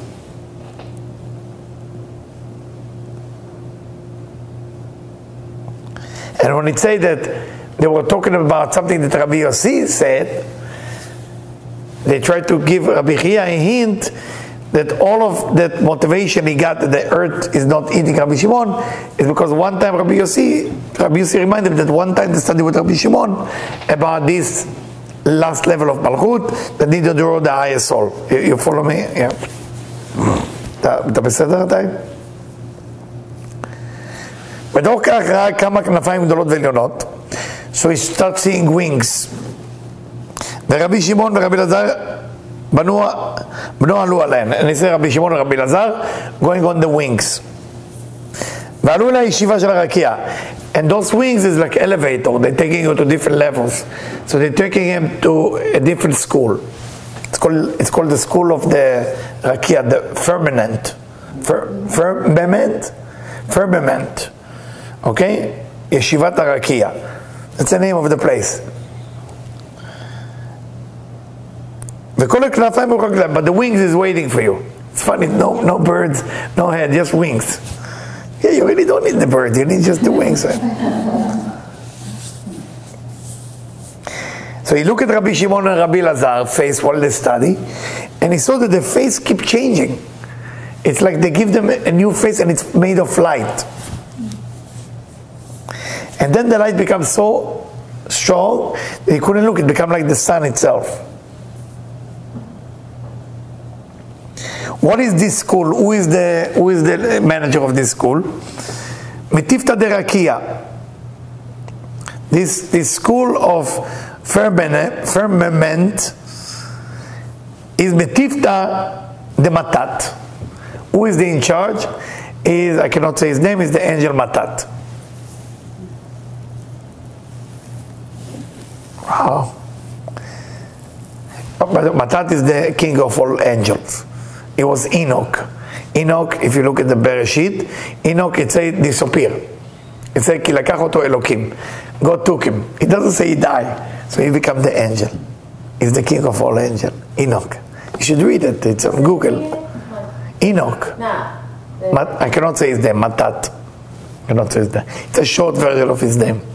And when it say that they were talking about something that Rabbi Yossi said, they tried to give Rabbi Chia a hint that all of that motivation he got that the earth is not eating Rabbi Shimon is because one time Rabbi Yossi reminded him that one time they studied with Rabbi Shimon about this last level of Malchut that need to draw the highest soul. You follow me? Yeah. אתה בסדר עדיין? בתוך כך ראה כמה כנפיים גדולות ועליונות, so he starts seeing wings. ורבי שמעון ורבי אלעזר בנו עלו עליהן. And he said רבי שמעון ורבי אלעזר going on the wings. ועלו אל הישיבה של הרקיע. And those wings is like elevator. They're taking you to different levels. So they're taking him to a different school. It's called the school of the Rakia, the firmament. Firmament. Okay? Yeshivat Rakia. That's the name of the place. But the wings is waiting for you. It's funny, no birds, no head, just wings. Yeah, you really don't need the birds, you need just the wings. So he looked at Rabbi Shimon and Rabbi Elazar face while they study, and he saw that the face keep changing. It's like they give them a new face and it's made of light. And then the light becomes so strong that he couldn't look, it became like the sun itself. What is this school? Who is the manager of this school? Metifta de Rakia. This school of firmament is Metifta de Matat. Who is the in charge? I cannot say his name, is the angel Matat. Wow. But Matat is the king of all angels. It was Enoch. Enoch, if you look at the Bereshit, Enoch, it says disappear. It says ki lakach oto Elokim. God took him. It doesn't say he died. So he became the angel. He's the king of all angels. Enoch. You should read it. It's on Google. Enoch. I cannot say his name. Matat. I cannot say his name. It's a short version of his name.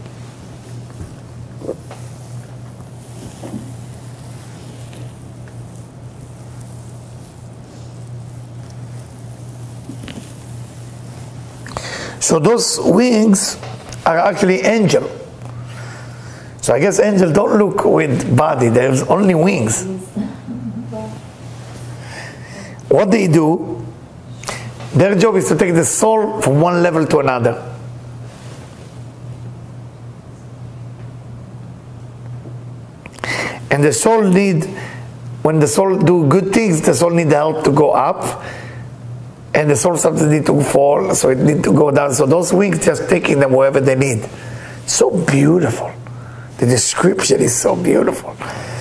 So those wings are actually angel. So I guess angels don't look with body, there's only wings. What they do, their job is to take the soul from one level to another. And the soul when the soul do good things, the soul need help to go up. And the soul sometimes need to fall, so it need to go down. So those wings just taking them wherever they need. So beautiful. The description is so beautiful.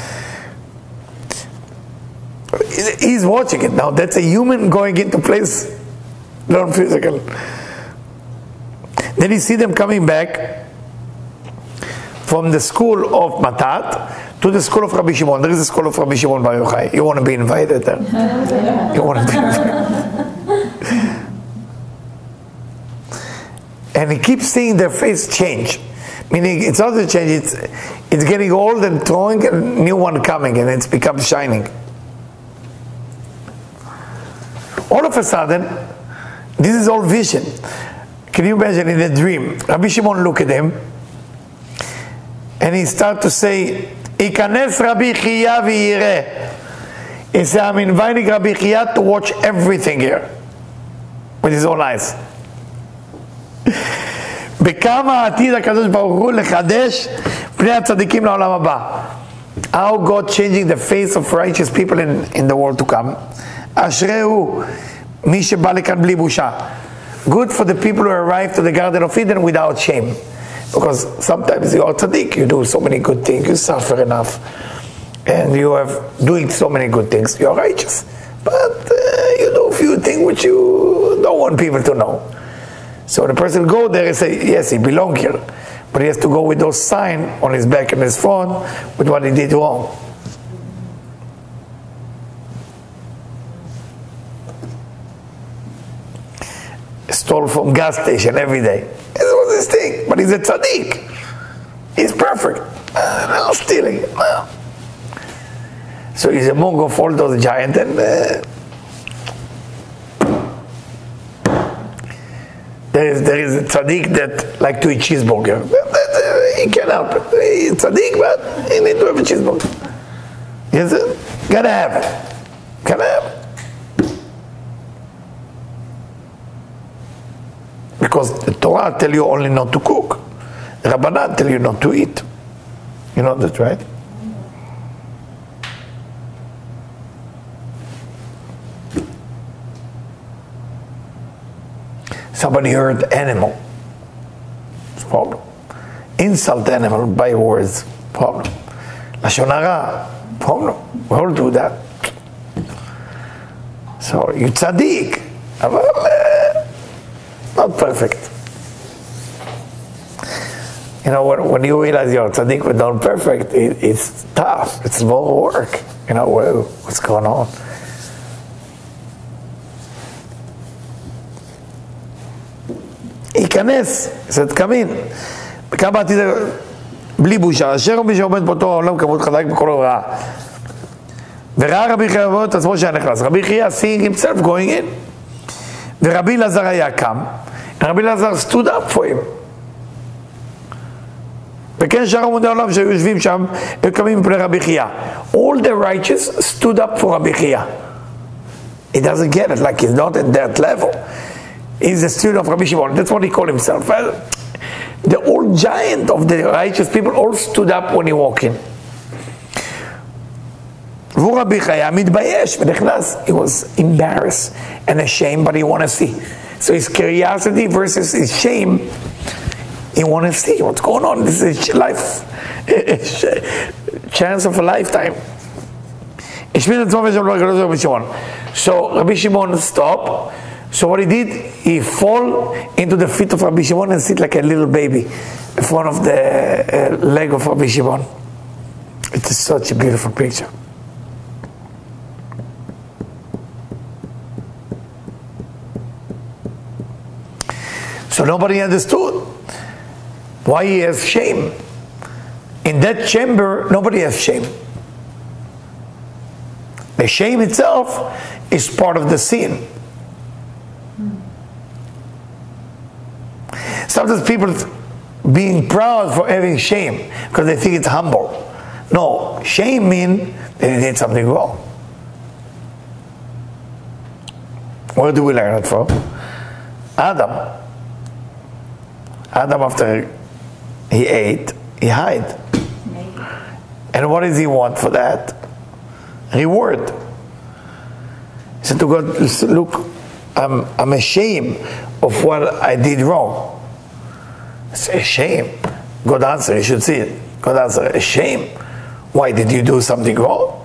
He's watching it now. That's a human going into place, non-physical. Then you see them coming back from the school of Matat to the school of Rabbi Shimon. There is a school of Rabbi Shimon Bar Yochai. You want to be invited there? You want to be invited? And he keeps seeing their face change. Meaning, it's not a change, It's getting old and throwing, and a new one coming, and it's become shining. All of a sudden, this is all vision. Can you imagine in a dream? Rabbi Shimon look at him, and he start to say, "Ikanes Rabbi Chia v'yireh." He said, "I'm inviting Rabbi Chia to watch everything here, with his own eyes." בכמה העתיד הקדוש ברוך הוא לחדש פני הצדיקים לעולם הבא. How God changing the face of righteous people in the world to come. אשריהו מי שבא לכאן בלי בושה. Good for the people who arrive to the Garden of Eden without shame. Because sometimes you are tzaddik, you do so many good things, you suffer enough, and you have doing so many good things, you are righteous. But you do a few things which you don't want people to know. So the person go there and say, yes, he belongs here. But he has to go with those signs on his back and his front with what he did wrong. Stole from gas station every day. This was his thing. But he's a tzaddik. He's perfect. No stealing. No. So he's among of all those giants, and there is a tzaddik that like to eat cheeseburger. He can't help it. He's tzaddik, but he need to have a cheeseburger. Yes, gotta have it. Gotta have it. Because the Torah tell you only not to cook. The Rabbanan tell you not to eat. You know that, right? Somebody heard animal. It's a problem. Insult animal by words. Problem. Lashon hara. Problem. We all do that. So you tzaddik. Not perfect. You know, when you realize you're tzaddik but not perfect, it's tough. It's more work. You know, what's going on? ייכנס, he said, come in. וכמה עתיד, בלי בושה, אשר מי שעומד באותו העולם כבוד חזק בכל הוראה. וראה רבי חייא את עצמו שהיה נכנס. רבי חייא seeing himself going in. ורבי אלעזר היה קם. And רבי אלעזר stood up for him. וכן שאר עמודי העולם שהיו יושבים שם, הם קמים מפני רבי חייא. All the righteous stood up for רבי חייא. He doesn't get it, like he's not at that level. He's the student of Rabbi Shimon. That's what he called himself. Well, the old giant of the righteous people all stood up when he walked in. והוא רבי חייא מתבייש ונכנס. He was embarrassed and ashamed, but he wanted to see. So his curiosity versus his shame, he wanted to see what's going on. This is life, chance of a lifetime. So Rabbi Shimon stopped. So what he did, he fall into the feet of Rabbi Shimon and sit like a little baby in front of the leg of Rabbi Shimon. It is such a beautiful picture. So nobody understood why he has shame. In that chamber, nobody has shame. The shame itself is part of the sin. Sometimes people being proud for having shame because they think it's humble. No, shame means they did something wrong. Where do we learn it from? Adam, after he ate, he hid. And what does he want for that? Reward. He said to God, look, I'm ashamed of what I did wrong. It's a shame. God answered, you should see it. God answered, a shame. Why, did you do something wrong?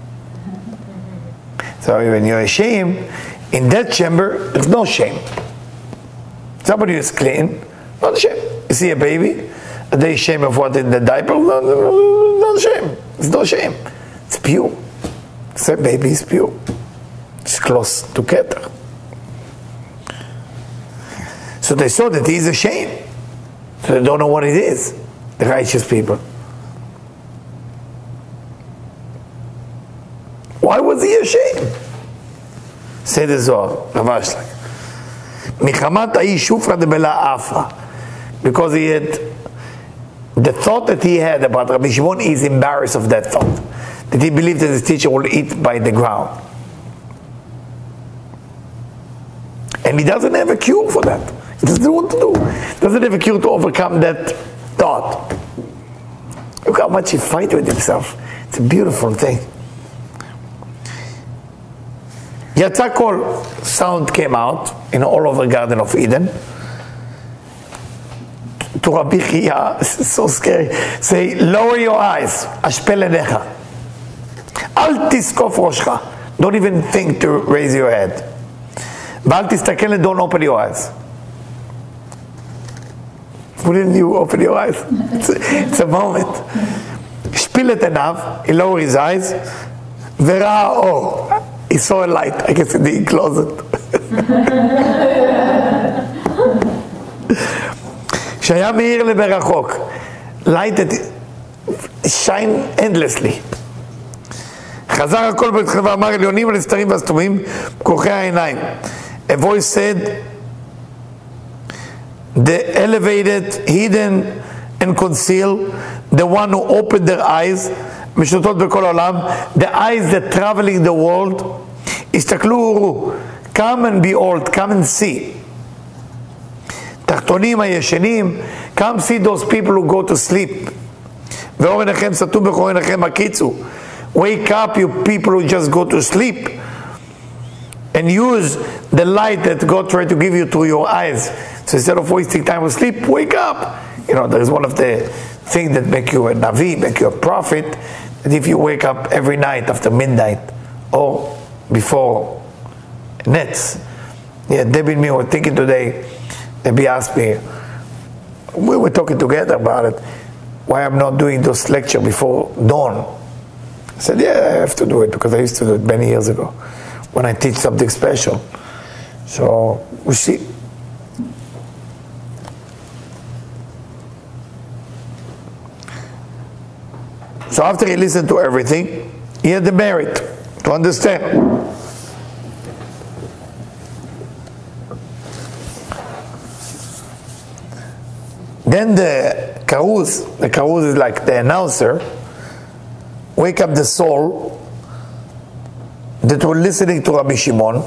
So when you're ashamed, in that chamber, there's no shame. Somebody is clean, not shame. You see a baby, are they ashamed of what in the diaper? No, not shame. It's no shame. It's pure. It's a baby is pure. It's close to Keter. So they saw that he is ashamed. So they don't know what it is, the righteous people. Why was he ashamed? Say the Zohar, Ravashlag. Michamat ha'ish shufra debela afra. Because he had, the thought that he had about Rabbi Shimon, is embarrassed of that thought. That he believed that his teacher will eat by the ground. And he doesn't have a cure for that. He doesn't know what to do. He doesn't have a cure to overcome that thought. Look how much he fights with himself. It's a beautiful thing. Yatza kol, sound came out in all over Garden of Eden. To Rabbi Chia, this is so scary. Say, lower your eyes. Ashpel enecha. Al tiskof roshcha. Don't even think to raise your head. Val tistakel, don't open your eyes. Wouldn't you open your eyes? It's a moment. Shpil et enav, he lowered his eyes. Vera or. He saw a light, I guess, in the closet. Shaya meir leberachok. Light that shine endlessly. חזר הכל בתחילה ואמר עליונים הנסתרים והסתומים פקוחי העיניים. A voice said, the elevated, hidden and concealed, the one who opened their eyes, משוטות בכל העולם, the eyes that traveling the world, הסתכלו וראו, come and behold, come and see. תחתונים הישנים, come see those people who go to sleep. ואור עיניכם סתום בחור עיניכם הקיצו. Wake up, you people who just go to sleep, and use the light that God tried to give you through your eyes. So instead of wasting time with sleep, wake up. You know, there's one of the things that make you a Navi, make you a prophet, that if you wake up every night after midnight or before nets. Yeah, Debbie and me were thinking today, Debbie asked me, we were talking together about it, why I'm not doing those lectures before dawn. I said, yeah, I have to do it because I used to do it many years ago when I teach something special. So, we see. So after he listened to everything, he had the merit to understand. Then the karuz is like the announcer, wake up the soul that were listening to Rabbi Shimon,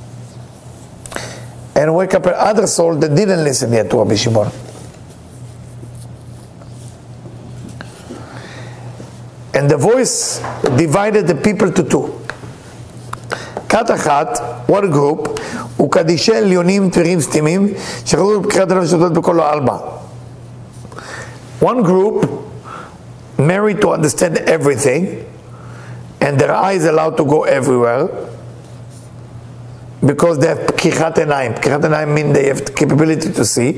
and wake up another soul that didn't listen yet to Rabbi Shimon. And the voice divided the people to two. כת אחת, one group, וקדישי עליונים תבירים סתימים, שחזרו בבחירת הנפשוטות בכל העלמא. One group married to understand everything, and their eyes allowed to go everywhere, because they have p'kichat enayim. P'kichat enayim means they have the capability to see.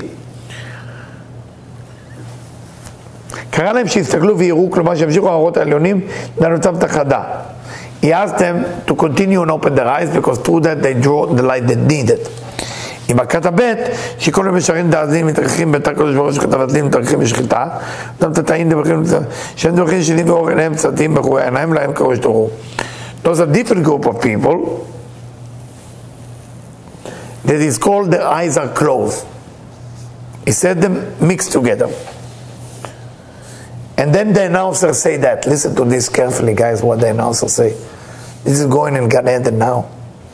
קרא להם שיסתכלו ויראו, כלומר שימשיכו האורות העליונים לנוצב תחדה. He asked them to continue and open their eyes, because through that they draw the light that needed. עם הכת הבית, שכל המשרים דעזים מתארחים בתא קדוש ברוך שכתב עדלים מתארחים בשחיטה, אותם תתאים דברים, שהם דברים שנים ואור עיניהם צדדים בחורי עיניים להם קראו שתורו. Those are different group of people that is called the eyes are closed. He said them mixed together. And then the announcer say that. Listen to this carefully, guys, what the announcer say. This is going in Gan Eden now.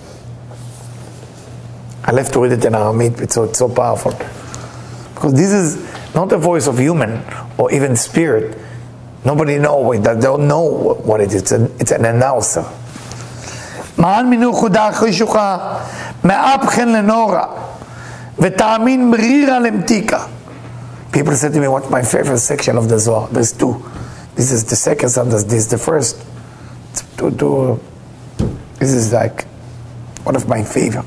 I left to read it in Aramaic, it's so powerful. Because this is not the voice of human or even spirit. Nobody knows, they don't know what it is. It's an announcer. מען מנוחודה אחרי שוחה, מאפכן לנורה, ותאמין מרירה למתיקה. People said to me, what's my favorite section of the Zohar? There's two. This is the second one, this is the first. This is like one of my favorite.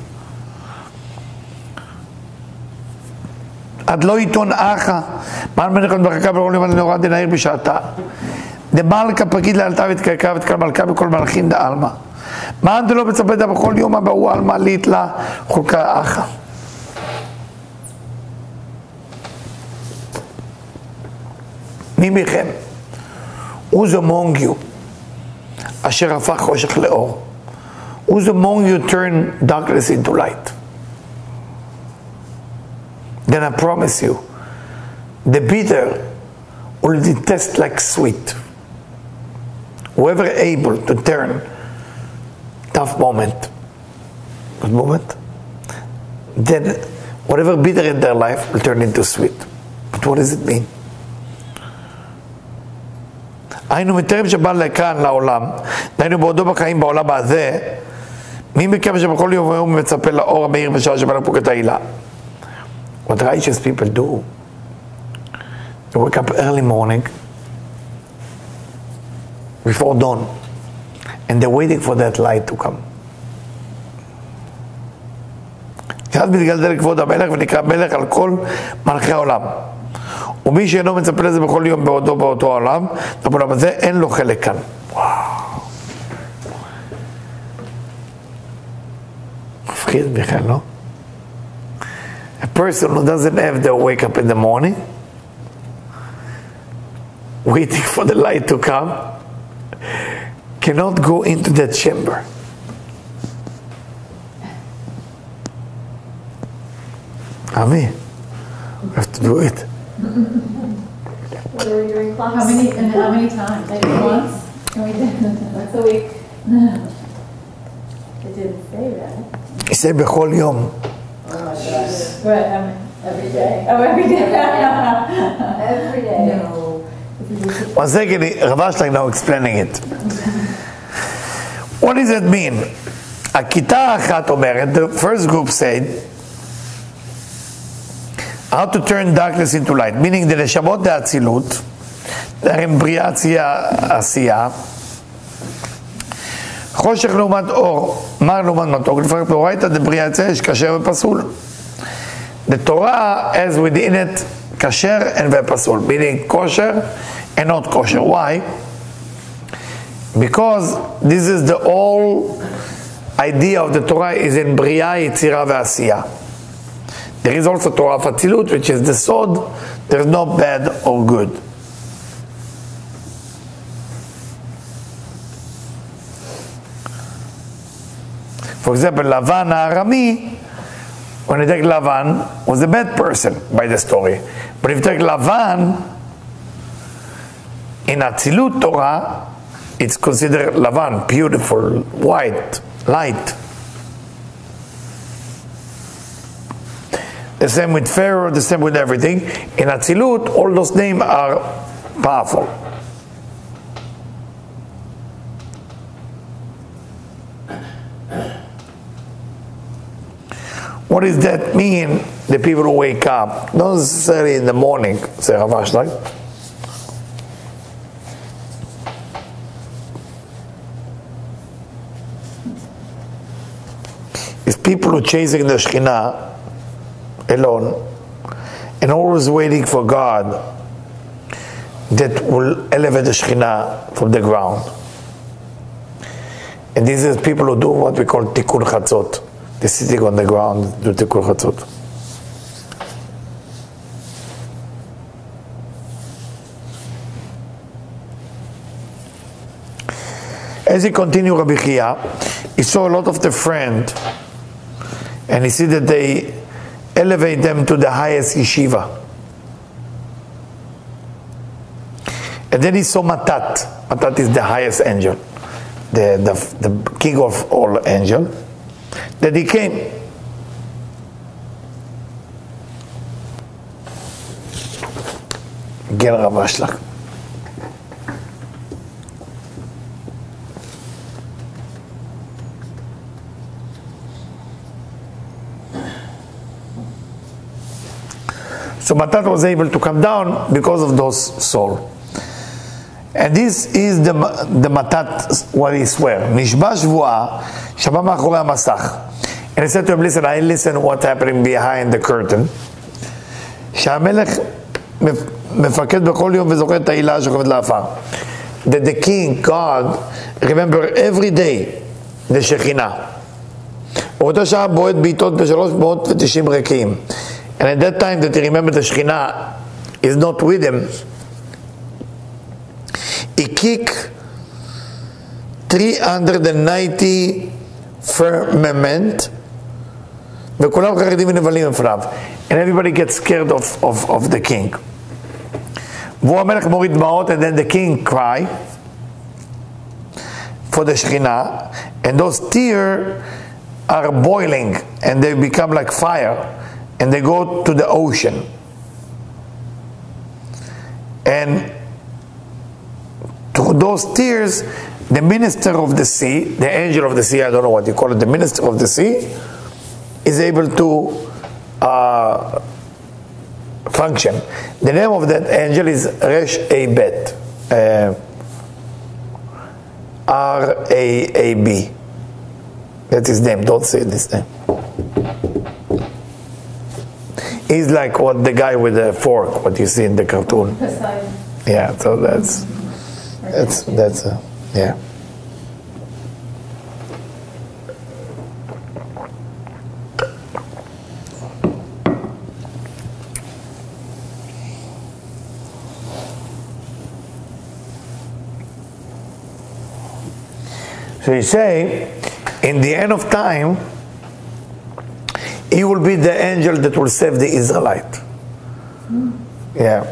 עד לא עיתון אחא, מען מנחת בחכה ברולים על נורא דנעיר בשעתה. דמלכה פקיד לאלתה ותקרקה ותקל מלכה בכל מלכין דעלמא. מען דלא מצפה דה בכל יום הבא הוא עלמא ליתלה חולקה אחא. מי מכם? Who's among you אשר הפך חושך לאור. Who's the moment you turn darkness into light? Then I promise you, the bitter will detest like sweet. Whoever able to turn tough moment, good moment, then whatever bitter in their life will turn into sweet. But what does it mean? היינו מטרם שבא לכאן לעולם, היינו בעודו בחיים בעולם הזה, מי מכם שבכל יום ויום מצפה לאור המאיר בשעה שבא לפוק את העילה. What righteous people do, they wake up early morning, before dawn, and they're waiting for that light to come. אז מתגלגל כבוד המלך ונקרא מלך על כל מלכי העולם. ומי שאינו מצפה לזה בכל יום בעודו באותו העולם, בעולם הזה אין לו חלק כאן. מפחיד בכלל, לא? A person who doesn't have to wake up in the morning, waiting for the light to come, cannot go into that chamber. Ami, we have to do it. What are we doing class? How many times? Like once? Can we do Once a week. It didn't say that. He said בכל יום. Oh my gosh. What, Every day. oh, every day. Every day. No. One second, Rav Ashlag now explaining it. What does it mean? הכיתה האחת אומרת, the first group said, how to turn darkness into light, meaning the נשמות דאצילות, דהן בריאת עשייה, חושך לעומת אור, מר לעומת מתוק, לפרק תאורייתא דבריאת יש כשר ופסול. The Torah has within it kasher and ופסול, meaning kosher and not kosher. Why? Because this is the whole idea of the Torah is in בריאה, יצירה ועשייה. There is also Torah of Atzilut, which is the sod. There is no bad or good. For example, Lavan Arami, when you take Lavan, was a bad person by the story. But if you take Lavan, in Atzilut Torah, it's considered Lavan, beautiful, white, light. The same with Pharaoh, the same with everything. In Atzilut, all those names are powerful. What does that mean, the people who wake up? Not necessarily in the morning, say Rav Ashlag. It's people who are chasing the Shekhinah alone and always waiting for God that will elevate the Shekhinah from the ground. And these are people who do what we call Tikkun Chatzot. They're sitting on the ground, do Tikkun Chatzot. As he continued Rabbi Chia, he saw a lot of the friend, and he see that they elevate them to the highest yeshiva. And then he saw Matat. Matat is the highest angel, the king of all angels. That he came. Again, Rav Ashlag. So Matat was able to come down because of those souls. And this is the Matat, what he swear. Nishba Shvuah, Shabbat Ma'achorei HaMasach. And he said to him, listen, I listen what's happening behind the curtain. שהמלך מפקד בכל יום וזוכר את העילה שוכבת לעפר. That the king, God, remember every day the Shekhinah. ובאותה שעה בועט בעיטות ב390 רקיעים. And at that time that he remembered the Shekhinah is not with him, he kicked 390 firmament, וכולם חרדים ונבלים לפניו. And everybody gets scared of the king. והוא המלך מוריד דמעות, and then the king cry for the Shekhinah, and those tears are boiling, and they become like fire, and they go to the ocean. And to those tears, the minister of the sea, the angel of the sea, I don't know what you call it, the minister of the sea, is able to function. The name of that angel is Resh A-Bet, R-A-A-B. That's his name, don't say this name. He's like what the guy with the fork, what you see in the cartoon. Poseidon. Yeah, so that's yeah. So you say, in the end of time, he will be the angel that will save the Israelite. Yeah.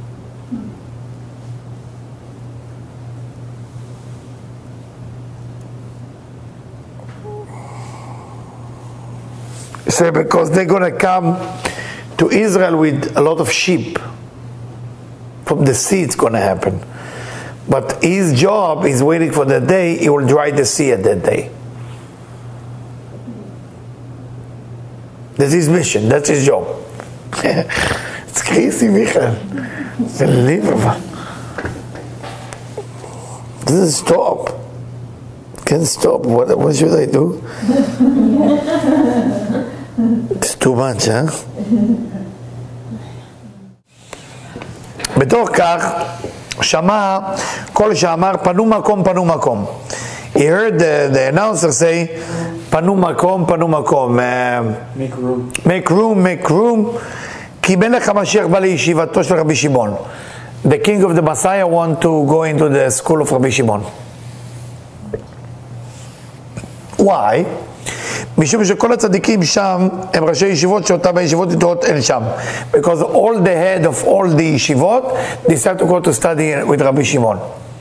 So because they're going to come to Israel with a lot of sheep. From the sea it's going to happen. But his job is waiting for the day he will dry the sea at that day. That's his mission, that's his job. It's crazy, Michael. Unbelievable. Doesn't stop. Can't stop. What should I do? It's too much, huh? בתוך כך שמע קול שאמר פנו מקום פנו מקום. He heard the announcer say פנו מקום פנו מקום. Make room. כי מלך המשיח בא לישיבתו של רבי שמעון. The king of the Messiah want to go into the school of רבי שמעון. Why? משום שכל הצדיקים שם הם ראשי ישיבות שאותם הישיבות יתרות אין שם. Because all the head of all the ישיבות decide to go to study with רבי שמעון.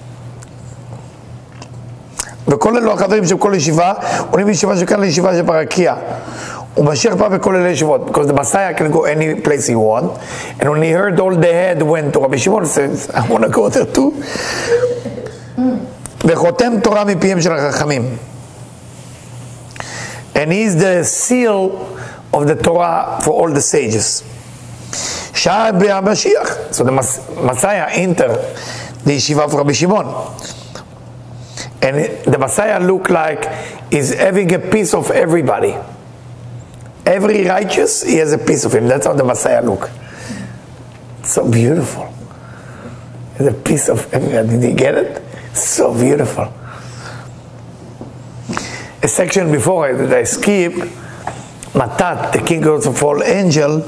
וכל אלו החברים של כל ישיבה עולים מישיבה שכאן לישיבה של ברקיע. ומשיח בא בכל אלה ישיבות. Because the Messiah can go any place he want. And when he heard all the head went to רבי שמעון, he said, I want to go there too. וחותם תורה מפיהם של החכמים. And he's the seal of the Torah for all the sages. So the Messiah entered the yeshiva of Rabbi Shimon. And the Messiah looked like he's having a piece of everybody. Every righteous, he has a piece of him. That's how the Messiah look. So beautiful. He has a piece of everybody. Did you get it? So beautiful. A section before that I skip, Matat, the king of all angel,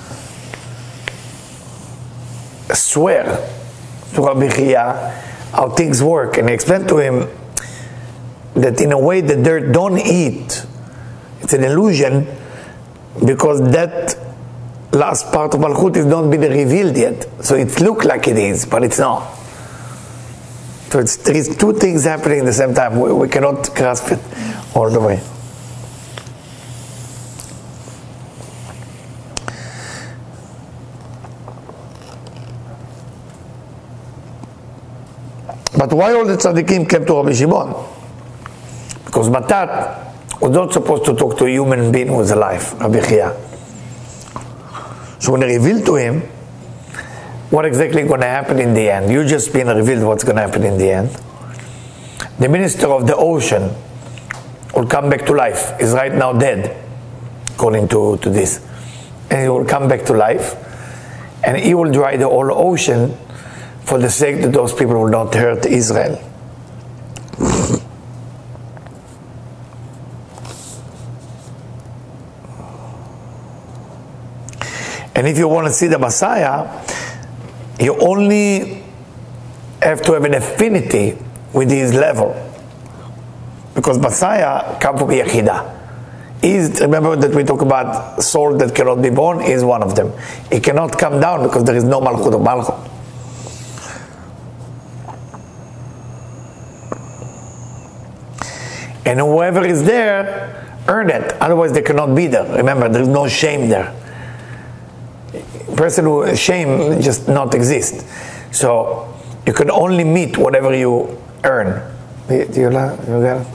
swear to Rabbi Chia how things work, and he explained to him that in a way the dirt don't eat. It's an illusion because that last part of Malchut is not been revealed yet. So it looks like it is, but it's not. So there is two things happening at the same time. We cannot grasp it all the way. But why all the tzaddikim came to Rabbi Shimon? Because Matat was not supposed to talk to a human being who was alive, Rabbi Chia. So when he revealed to him what exactly going to happen in the end, you just been revealed what's going to happen in the end. The minister of the ocean will come back to life. He's right now dead, according to this. And he will come back to life, and he will dry the whole ocean for the sake that those people will not hurt Israel. And if you want to see the Messiah, you only have to have an affinity with his level. Because Messiah come from Yechidah. Remember that we talk about soul that cannot be born, is one of them. It cannot come down because there is no Malchut of Malchut. And whoever is there, earn it. Otherwise they cannot be there. Remember, there is no shame there. Person who shame just not exist. So you can only meet whatever you earn. Do you get it?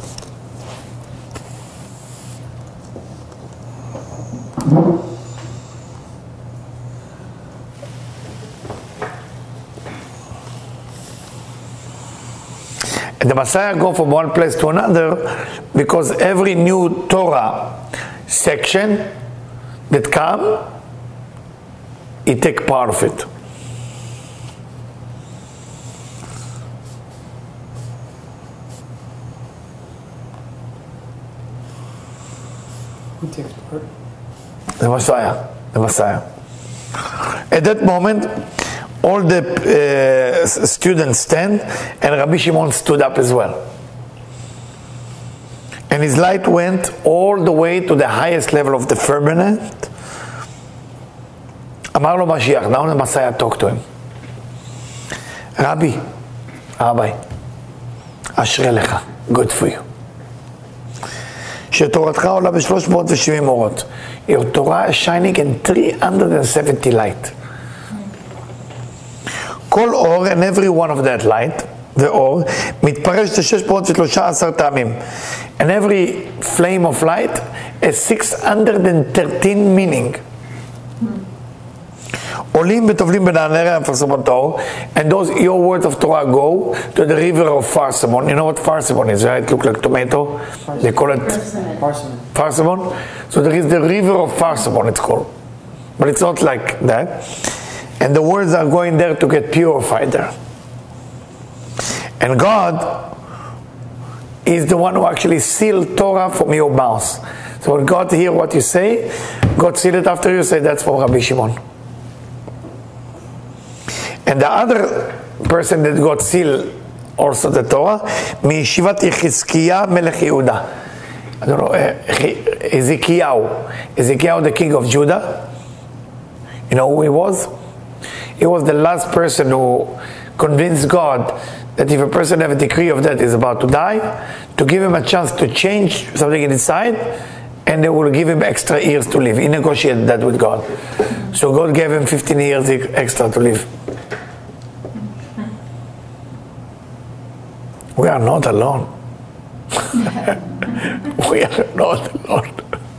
And the Messiah go from one place to another because every new Torah section that come, he take part of it. Who takes part? The Messiah. The Messiah. At that moment, all the students stand, and Rabbi Shimon stood up as well. And his light went all the way to the highest level of the firmament. Amar lo Mashiach. Now the Messiah talked to him. Rabbi, Ashrei lecha, good for you. שתורתך עולה ב-370 אורות. Your Torah is shining in 370 light. כל אור, and every one of that light, ואור, מתפרש ל-613 טעמים. And every flame of light has 613 meaning. עולים וטובלים בין הנר המפרסמות האור, and those, your words of Torah go to the river of Farsamon. You know what Farsamon is, right? It looks like tomato. They call it Farsamon. So there is the river of Farsamon, it's called. But it's not like that. And the words are going there to get purified there. And God is the one who actually sealed Torah from your mouth. So when God hear what you say, God seal it after you say, that's from Rabbi Shimon. And the other person that got sealed also the Torah, מישיבת יחזקיה מלך יהודה. I don't know, Ezekiel, the king of Judah. You know who he was? He was the last person who convinced God that if a person have a decree of death is about to die, to give him a chance to change something inside, and they will give him extra years to live. He negotiated that with God. So God gave him 15 years extra to live. We are not alone. We are not alone.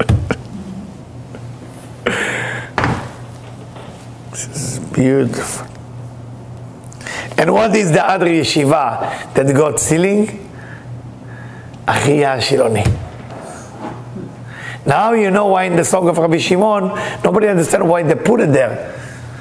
This is beautiful. And what is the other yeshiva that got sealing? Achia Shiloni. Now you know why in the song of Rabbi Shimon, nobody understands why they put it there.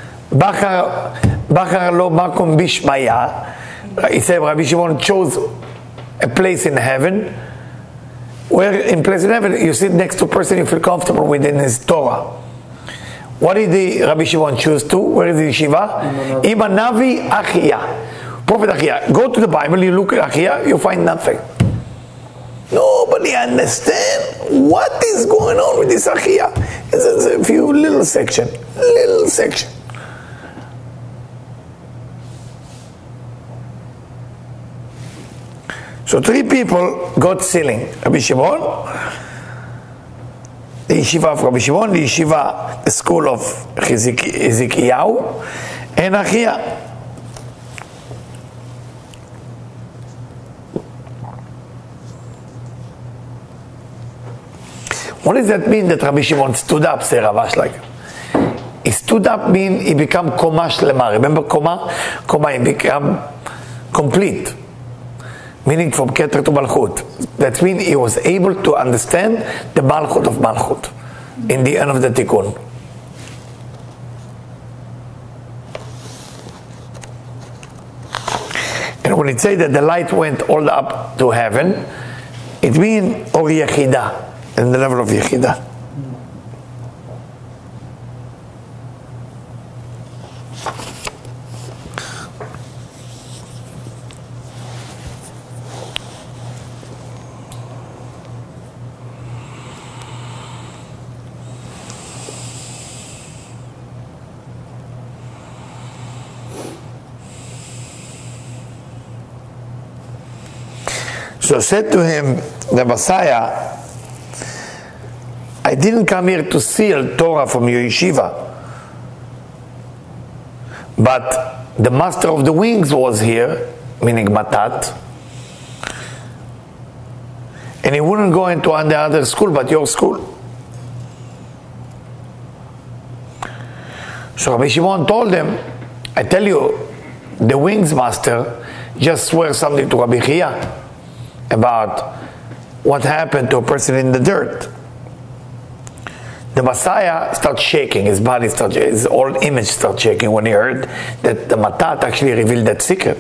Bachar lo makom bishmaya. He said Rabbi Shimon chose a place in heaven, where in place in heaven you sit next to a person you feel comfortable with in his Torah. What did the Rabbi Shimon choose to? Where is the yeshiva? Imanavi Achia. Prophet Achia. Go to the Bible, you look at Achia, you find nothing. Nobody understands what is going on with this Achia. It's a few little section. So 3 people got sealing. Rabbi Shimon, the yeshiva of Rabbi Shimon, the yeshiva, the school of Ezekiel, and Achia. What does that mean that Rabbi Shimon stood up, say Ravash like? He stood up mean he become Koma Shlema. Remember Koma? Koma, he become complete. Meaning from Keter to Malchut. That means he was able to understand the Malchut of Malchut in the end of the Tikkun. And when it says that the light went all up to heaven, it means Or Yechidah, in the level of Yechidah. So said to him, the Messiah, I didn't come here to steal Torah from your yeshiva, but the master of the wings was here, meaning Matat, and he wouldn't go into any other school but your school. So Rabbi Shimon told him, I tell you, the wings master just swear something to Rabbi Chia about what happened to a person in the dirt. The Messiah starts shaking, his body starts, his whole image starts shaking when he heard that the Matat actually revealed that secret.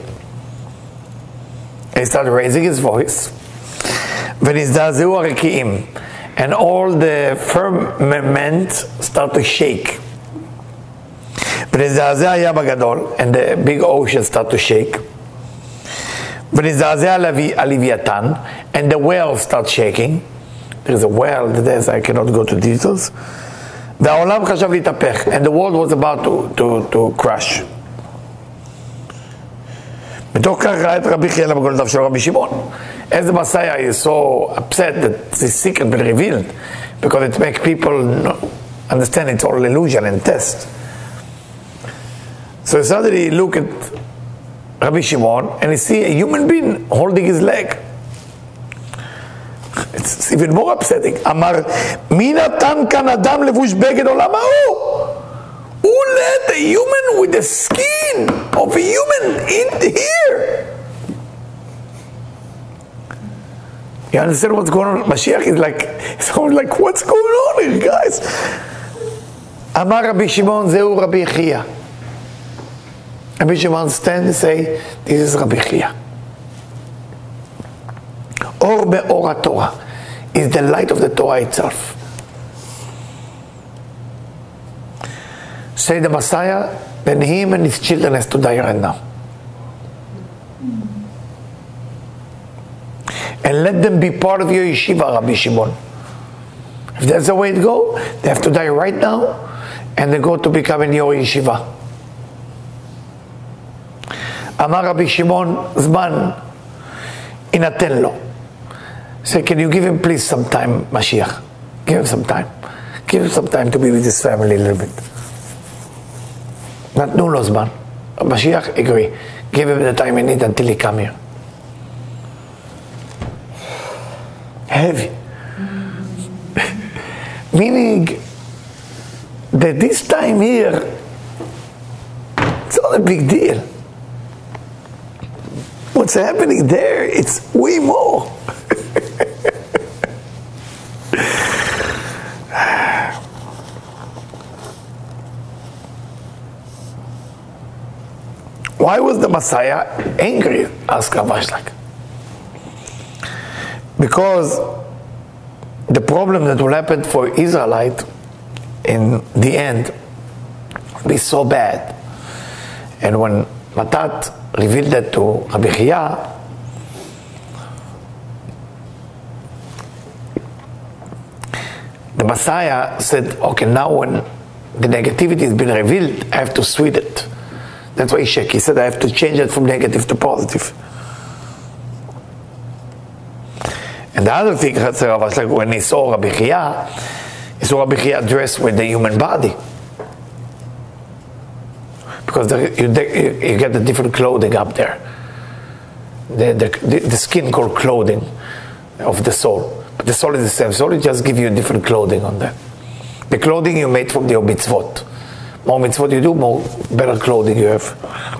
He started raising his voice. And all the firmament start to shake. And the big ocean start to shake. And the whale starts shaking. There's a whale, I cannot go to details. And the world was about to crash. As the Messiah is so upset that this secret been revealed, because it makes people understand it's all illusion and test. So suddenly he look at Rabbi Shimon and he see a human being holding his leg. It's even more upsetting. Amar, mi natan kan adam levush beged olam ha'u? Who let a human with the skin of a human in here? You understand what's going on? Mashiach is like, someone like, what's going on here, guys? Amar Rabbi Shimon, Zeu Rabbi Chia. Rabbi Shimon stand and say, this is Rabbi Chia. Or be'or Torah is the light of the Torah itself. Say the Messiah, then him and his children has to die right now. And let them be part of your yeshiva, Rabbi Shimon. If that's the way it go, they have to die right now, and they go to become in your yeshiva. Amar Rabbi Shimon, Zman, inaten lo. Say, can you give him please some time, Mashiach? Give him some time. Give him some time to be with his family a little bit. Not no Zman. Mashiach, agree. Give him the time he needs until he come here. Heavy. Meaning that this time here, it's not a big deal. What's happening there, it's way more. Why was the Messiah angry? Asked Rav Ashlag. Because the problem that will happen for Israelite in the end will be so bad. And when Matat revealed that to Rabbi Chia, the Messiah said, okay, now when the negativity has been revealed, I have to sweet it. That's why he shook. He said, I have to change it from negative to positive. And the other thing, was like when he saw Rabbi Chia dressed with the human body. Because you get the different clothing up there. The skin called clothing of the soul. But the soul is the same. Soul just give you different clothing on that. The clothing you made from your mitzvot. More mitzvot you do, more better clothing you have.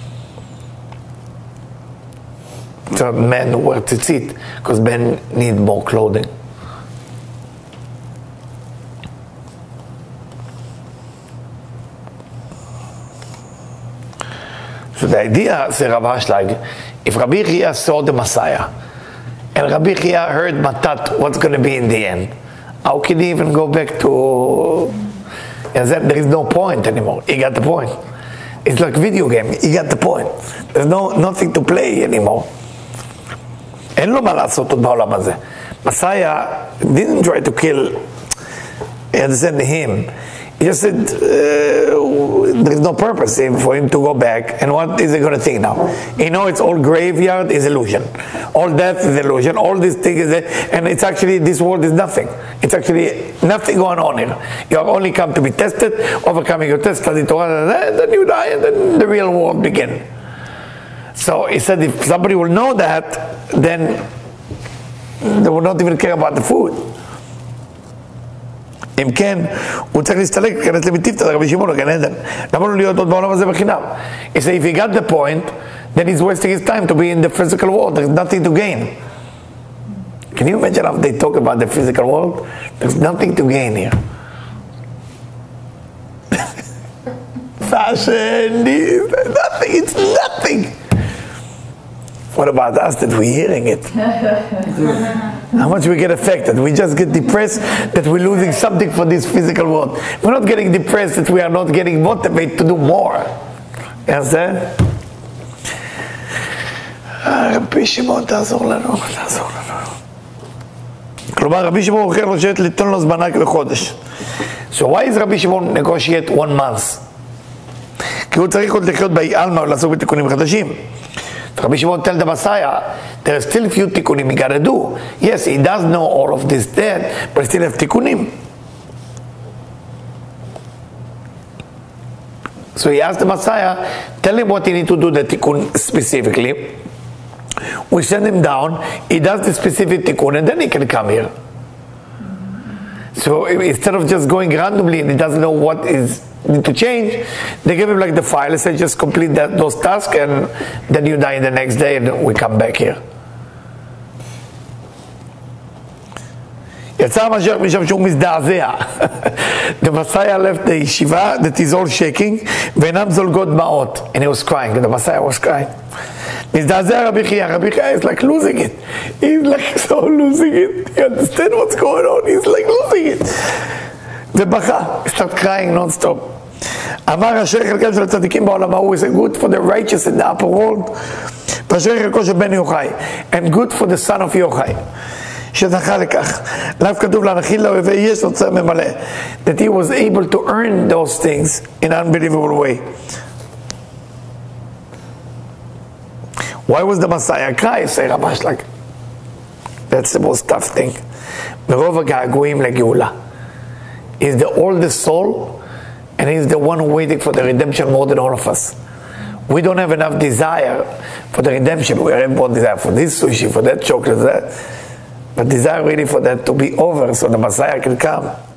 So men wear tzitzit because men need more clothing. So the idea, say Rav Ashlag, if Rabbi Chia saw the Messiah and Rabbi Chia heard Matat, what's going to be in the end? How can he even go back to... And then there is no point anymore. He got the point. It's like video game. He got the point. There's nothing to play anymore. אין לו מה לעשות עוד בעולם הזה. Messiah didn't try to kill, understand him. He just said, there's no purpose for him to go back. And what is he going to think now? You know, it's all graveyard is illusion. All death is illusion. All these things is, and it's actually, this world is nothing. It's actually nothing going on here. You have only come to be tested, overcoming your test, study Torah, then you die, and then the real world begins. So he said, if somebody will know that, then they will not even care about the food. אם כן, הוא צריך להסתלק, כנס למטיפתא, לרבי שמעון, גן עדן. למה לא להיות עוד בעולם הזה בחינם? He said, if he got the point, then he's wasting his time to be in the physical world. There's nothing to gain. Can you imagine how they talk about the physical world? There's nothing to gain here. Fashion, nothing, it's nothing. What about us that we're hearing it? How much we get affected? We just get depressed that we're losing something for this physical world. We're not getting depressed that we are not getting motivated to do more. You understand? רבי שמעון, תעזור לנו, תעזור לנו. כלומר, רבי שמעון הוכיח לו שתיתן לו זמן רק לחודש. So why is רבי שמעון negotiate 1 month? כי הוא צריך עוד לחיות בעלמא ולעסוק בתיקונים חדשים. Rabbi Shimon tell the Messiah, there are still few tikkunim he got to do. Yes, he does know all of this dead, but still have tikkunim. So he asked the Messiah, tell him what he need to do the tikkun specifically. We send him down, he does the specific tikkun, and then he can come here. So instead of just going randomly and he doesn't know what is need to change, they give him like the file and say just complete those tasks, and then you die the next day and we come back here. יצא המשיח משם שהוא מזדעזע. The Messiah left the yeshiva that is all shaking ועיניו זולגות דמעות, and he was crying, and the Messiah was crying. מזדעזע רבי חייא is like losing it. He's like so losing it. You understand what's going on? He's like losing it. ובכה, he started crying non-stop. אמר אשר חלקם של הצדיקים בעולם ההוא, is good for the righteous in the upper world, ואשר חלקו של בן יוחאי, and good for the son of יוחאי, שזכה לכך. לאו כתוב להנחיל לאויבי יש נוצר ממלא, that he was able to earn those things in an unbelievable way. Why was the Messiah cry? Say Rabash, like, that's the most tough thing. מרוב הגעגועים לגאולה. He's the oldest soul, and he's the one who waiting for the redemption more than all of us. We don't have enough desire for the redemption. We have more desire for this sushi, for that chocolate, that. But desire really for that to be over so the Messiah can come.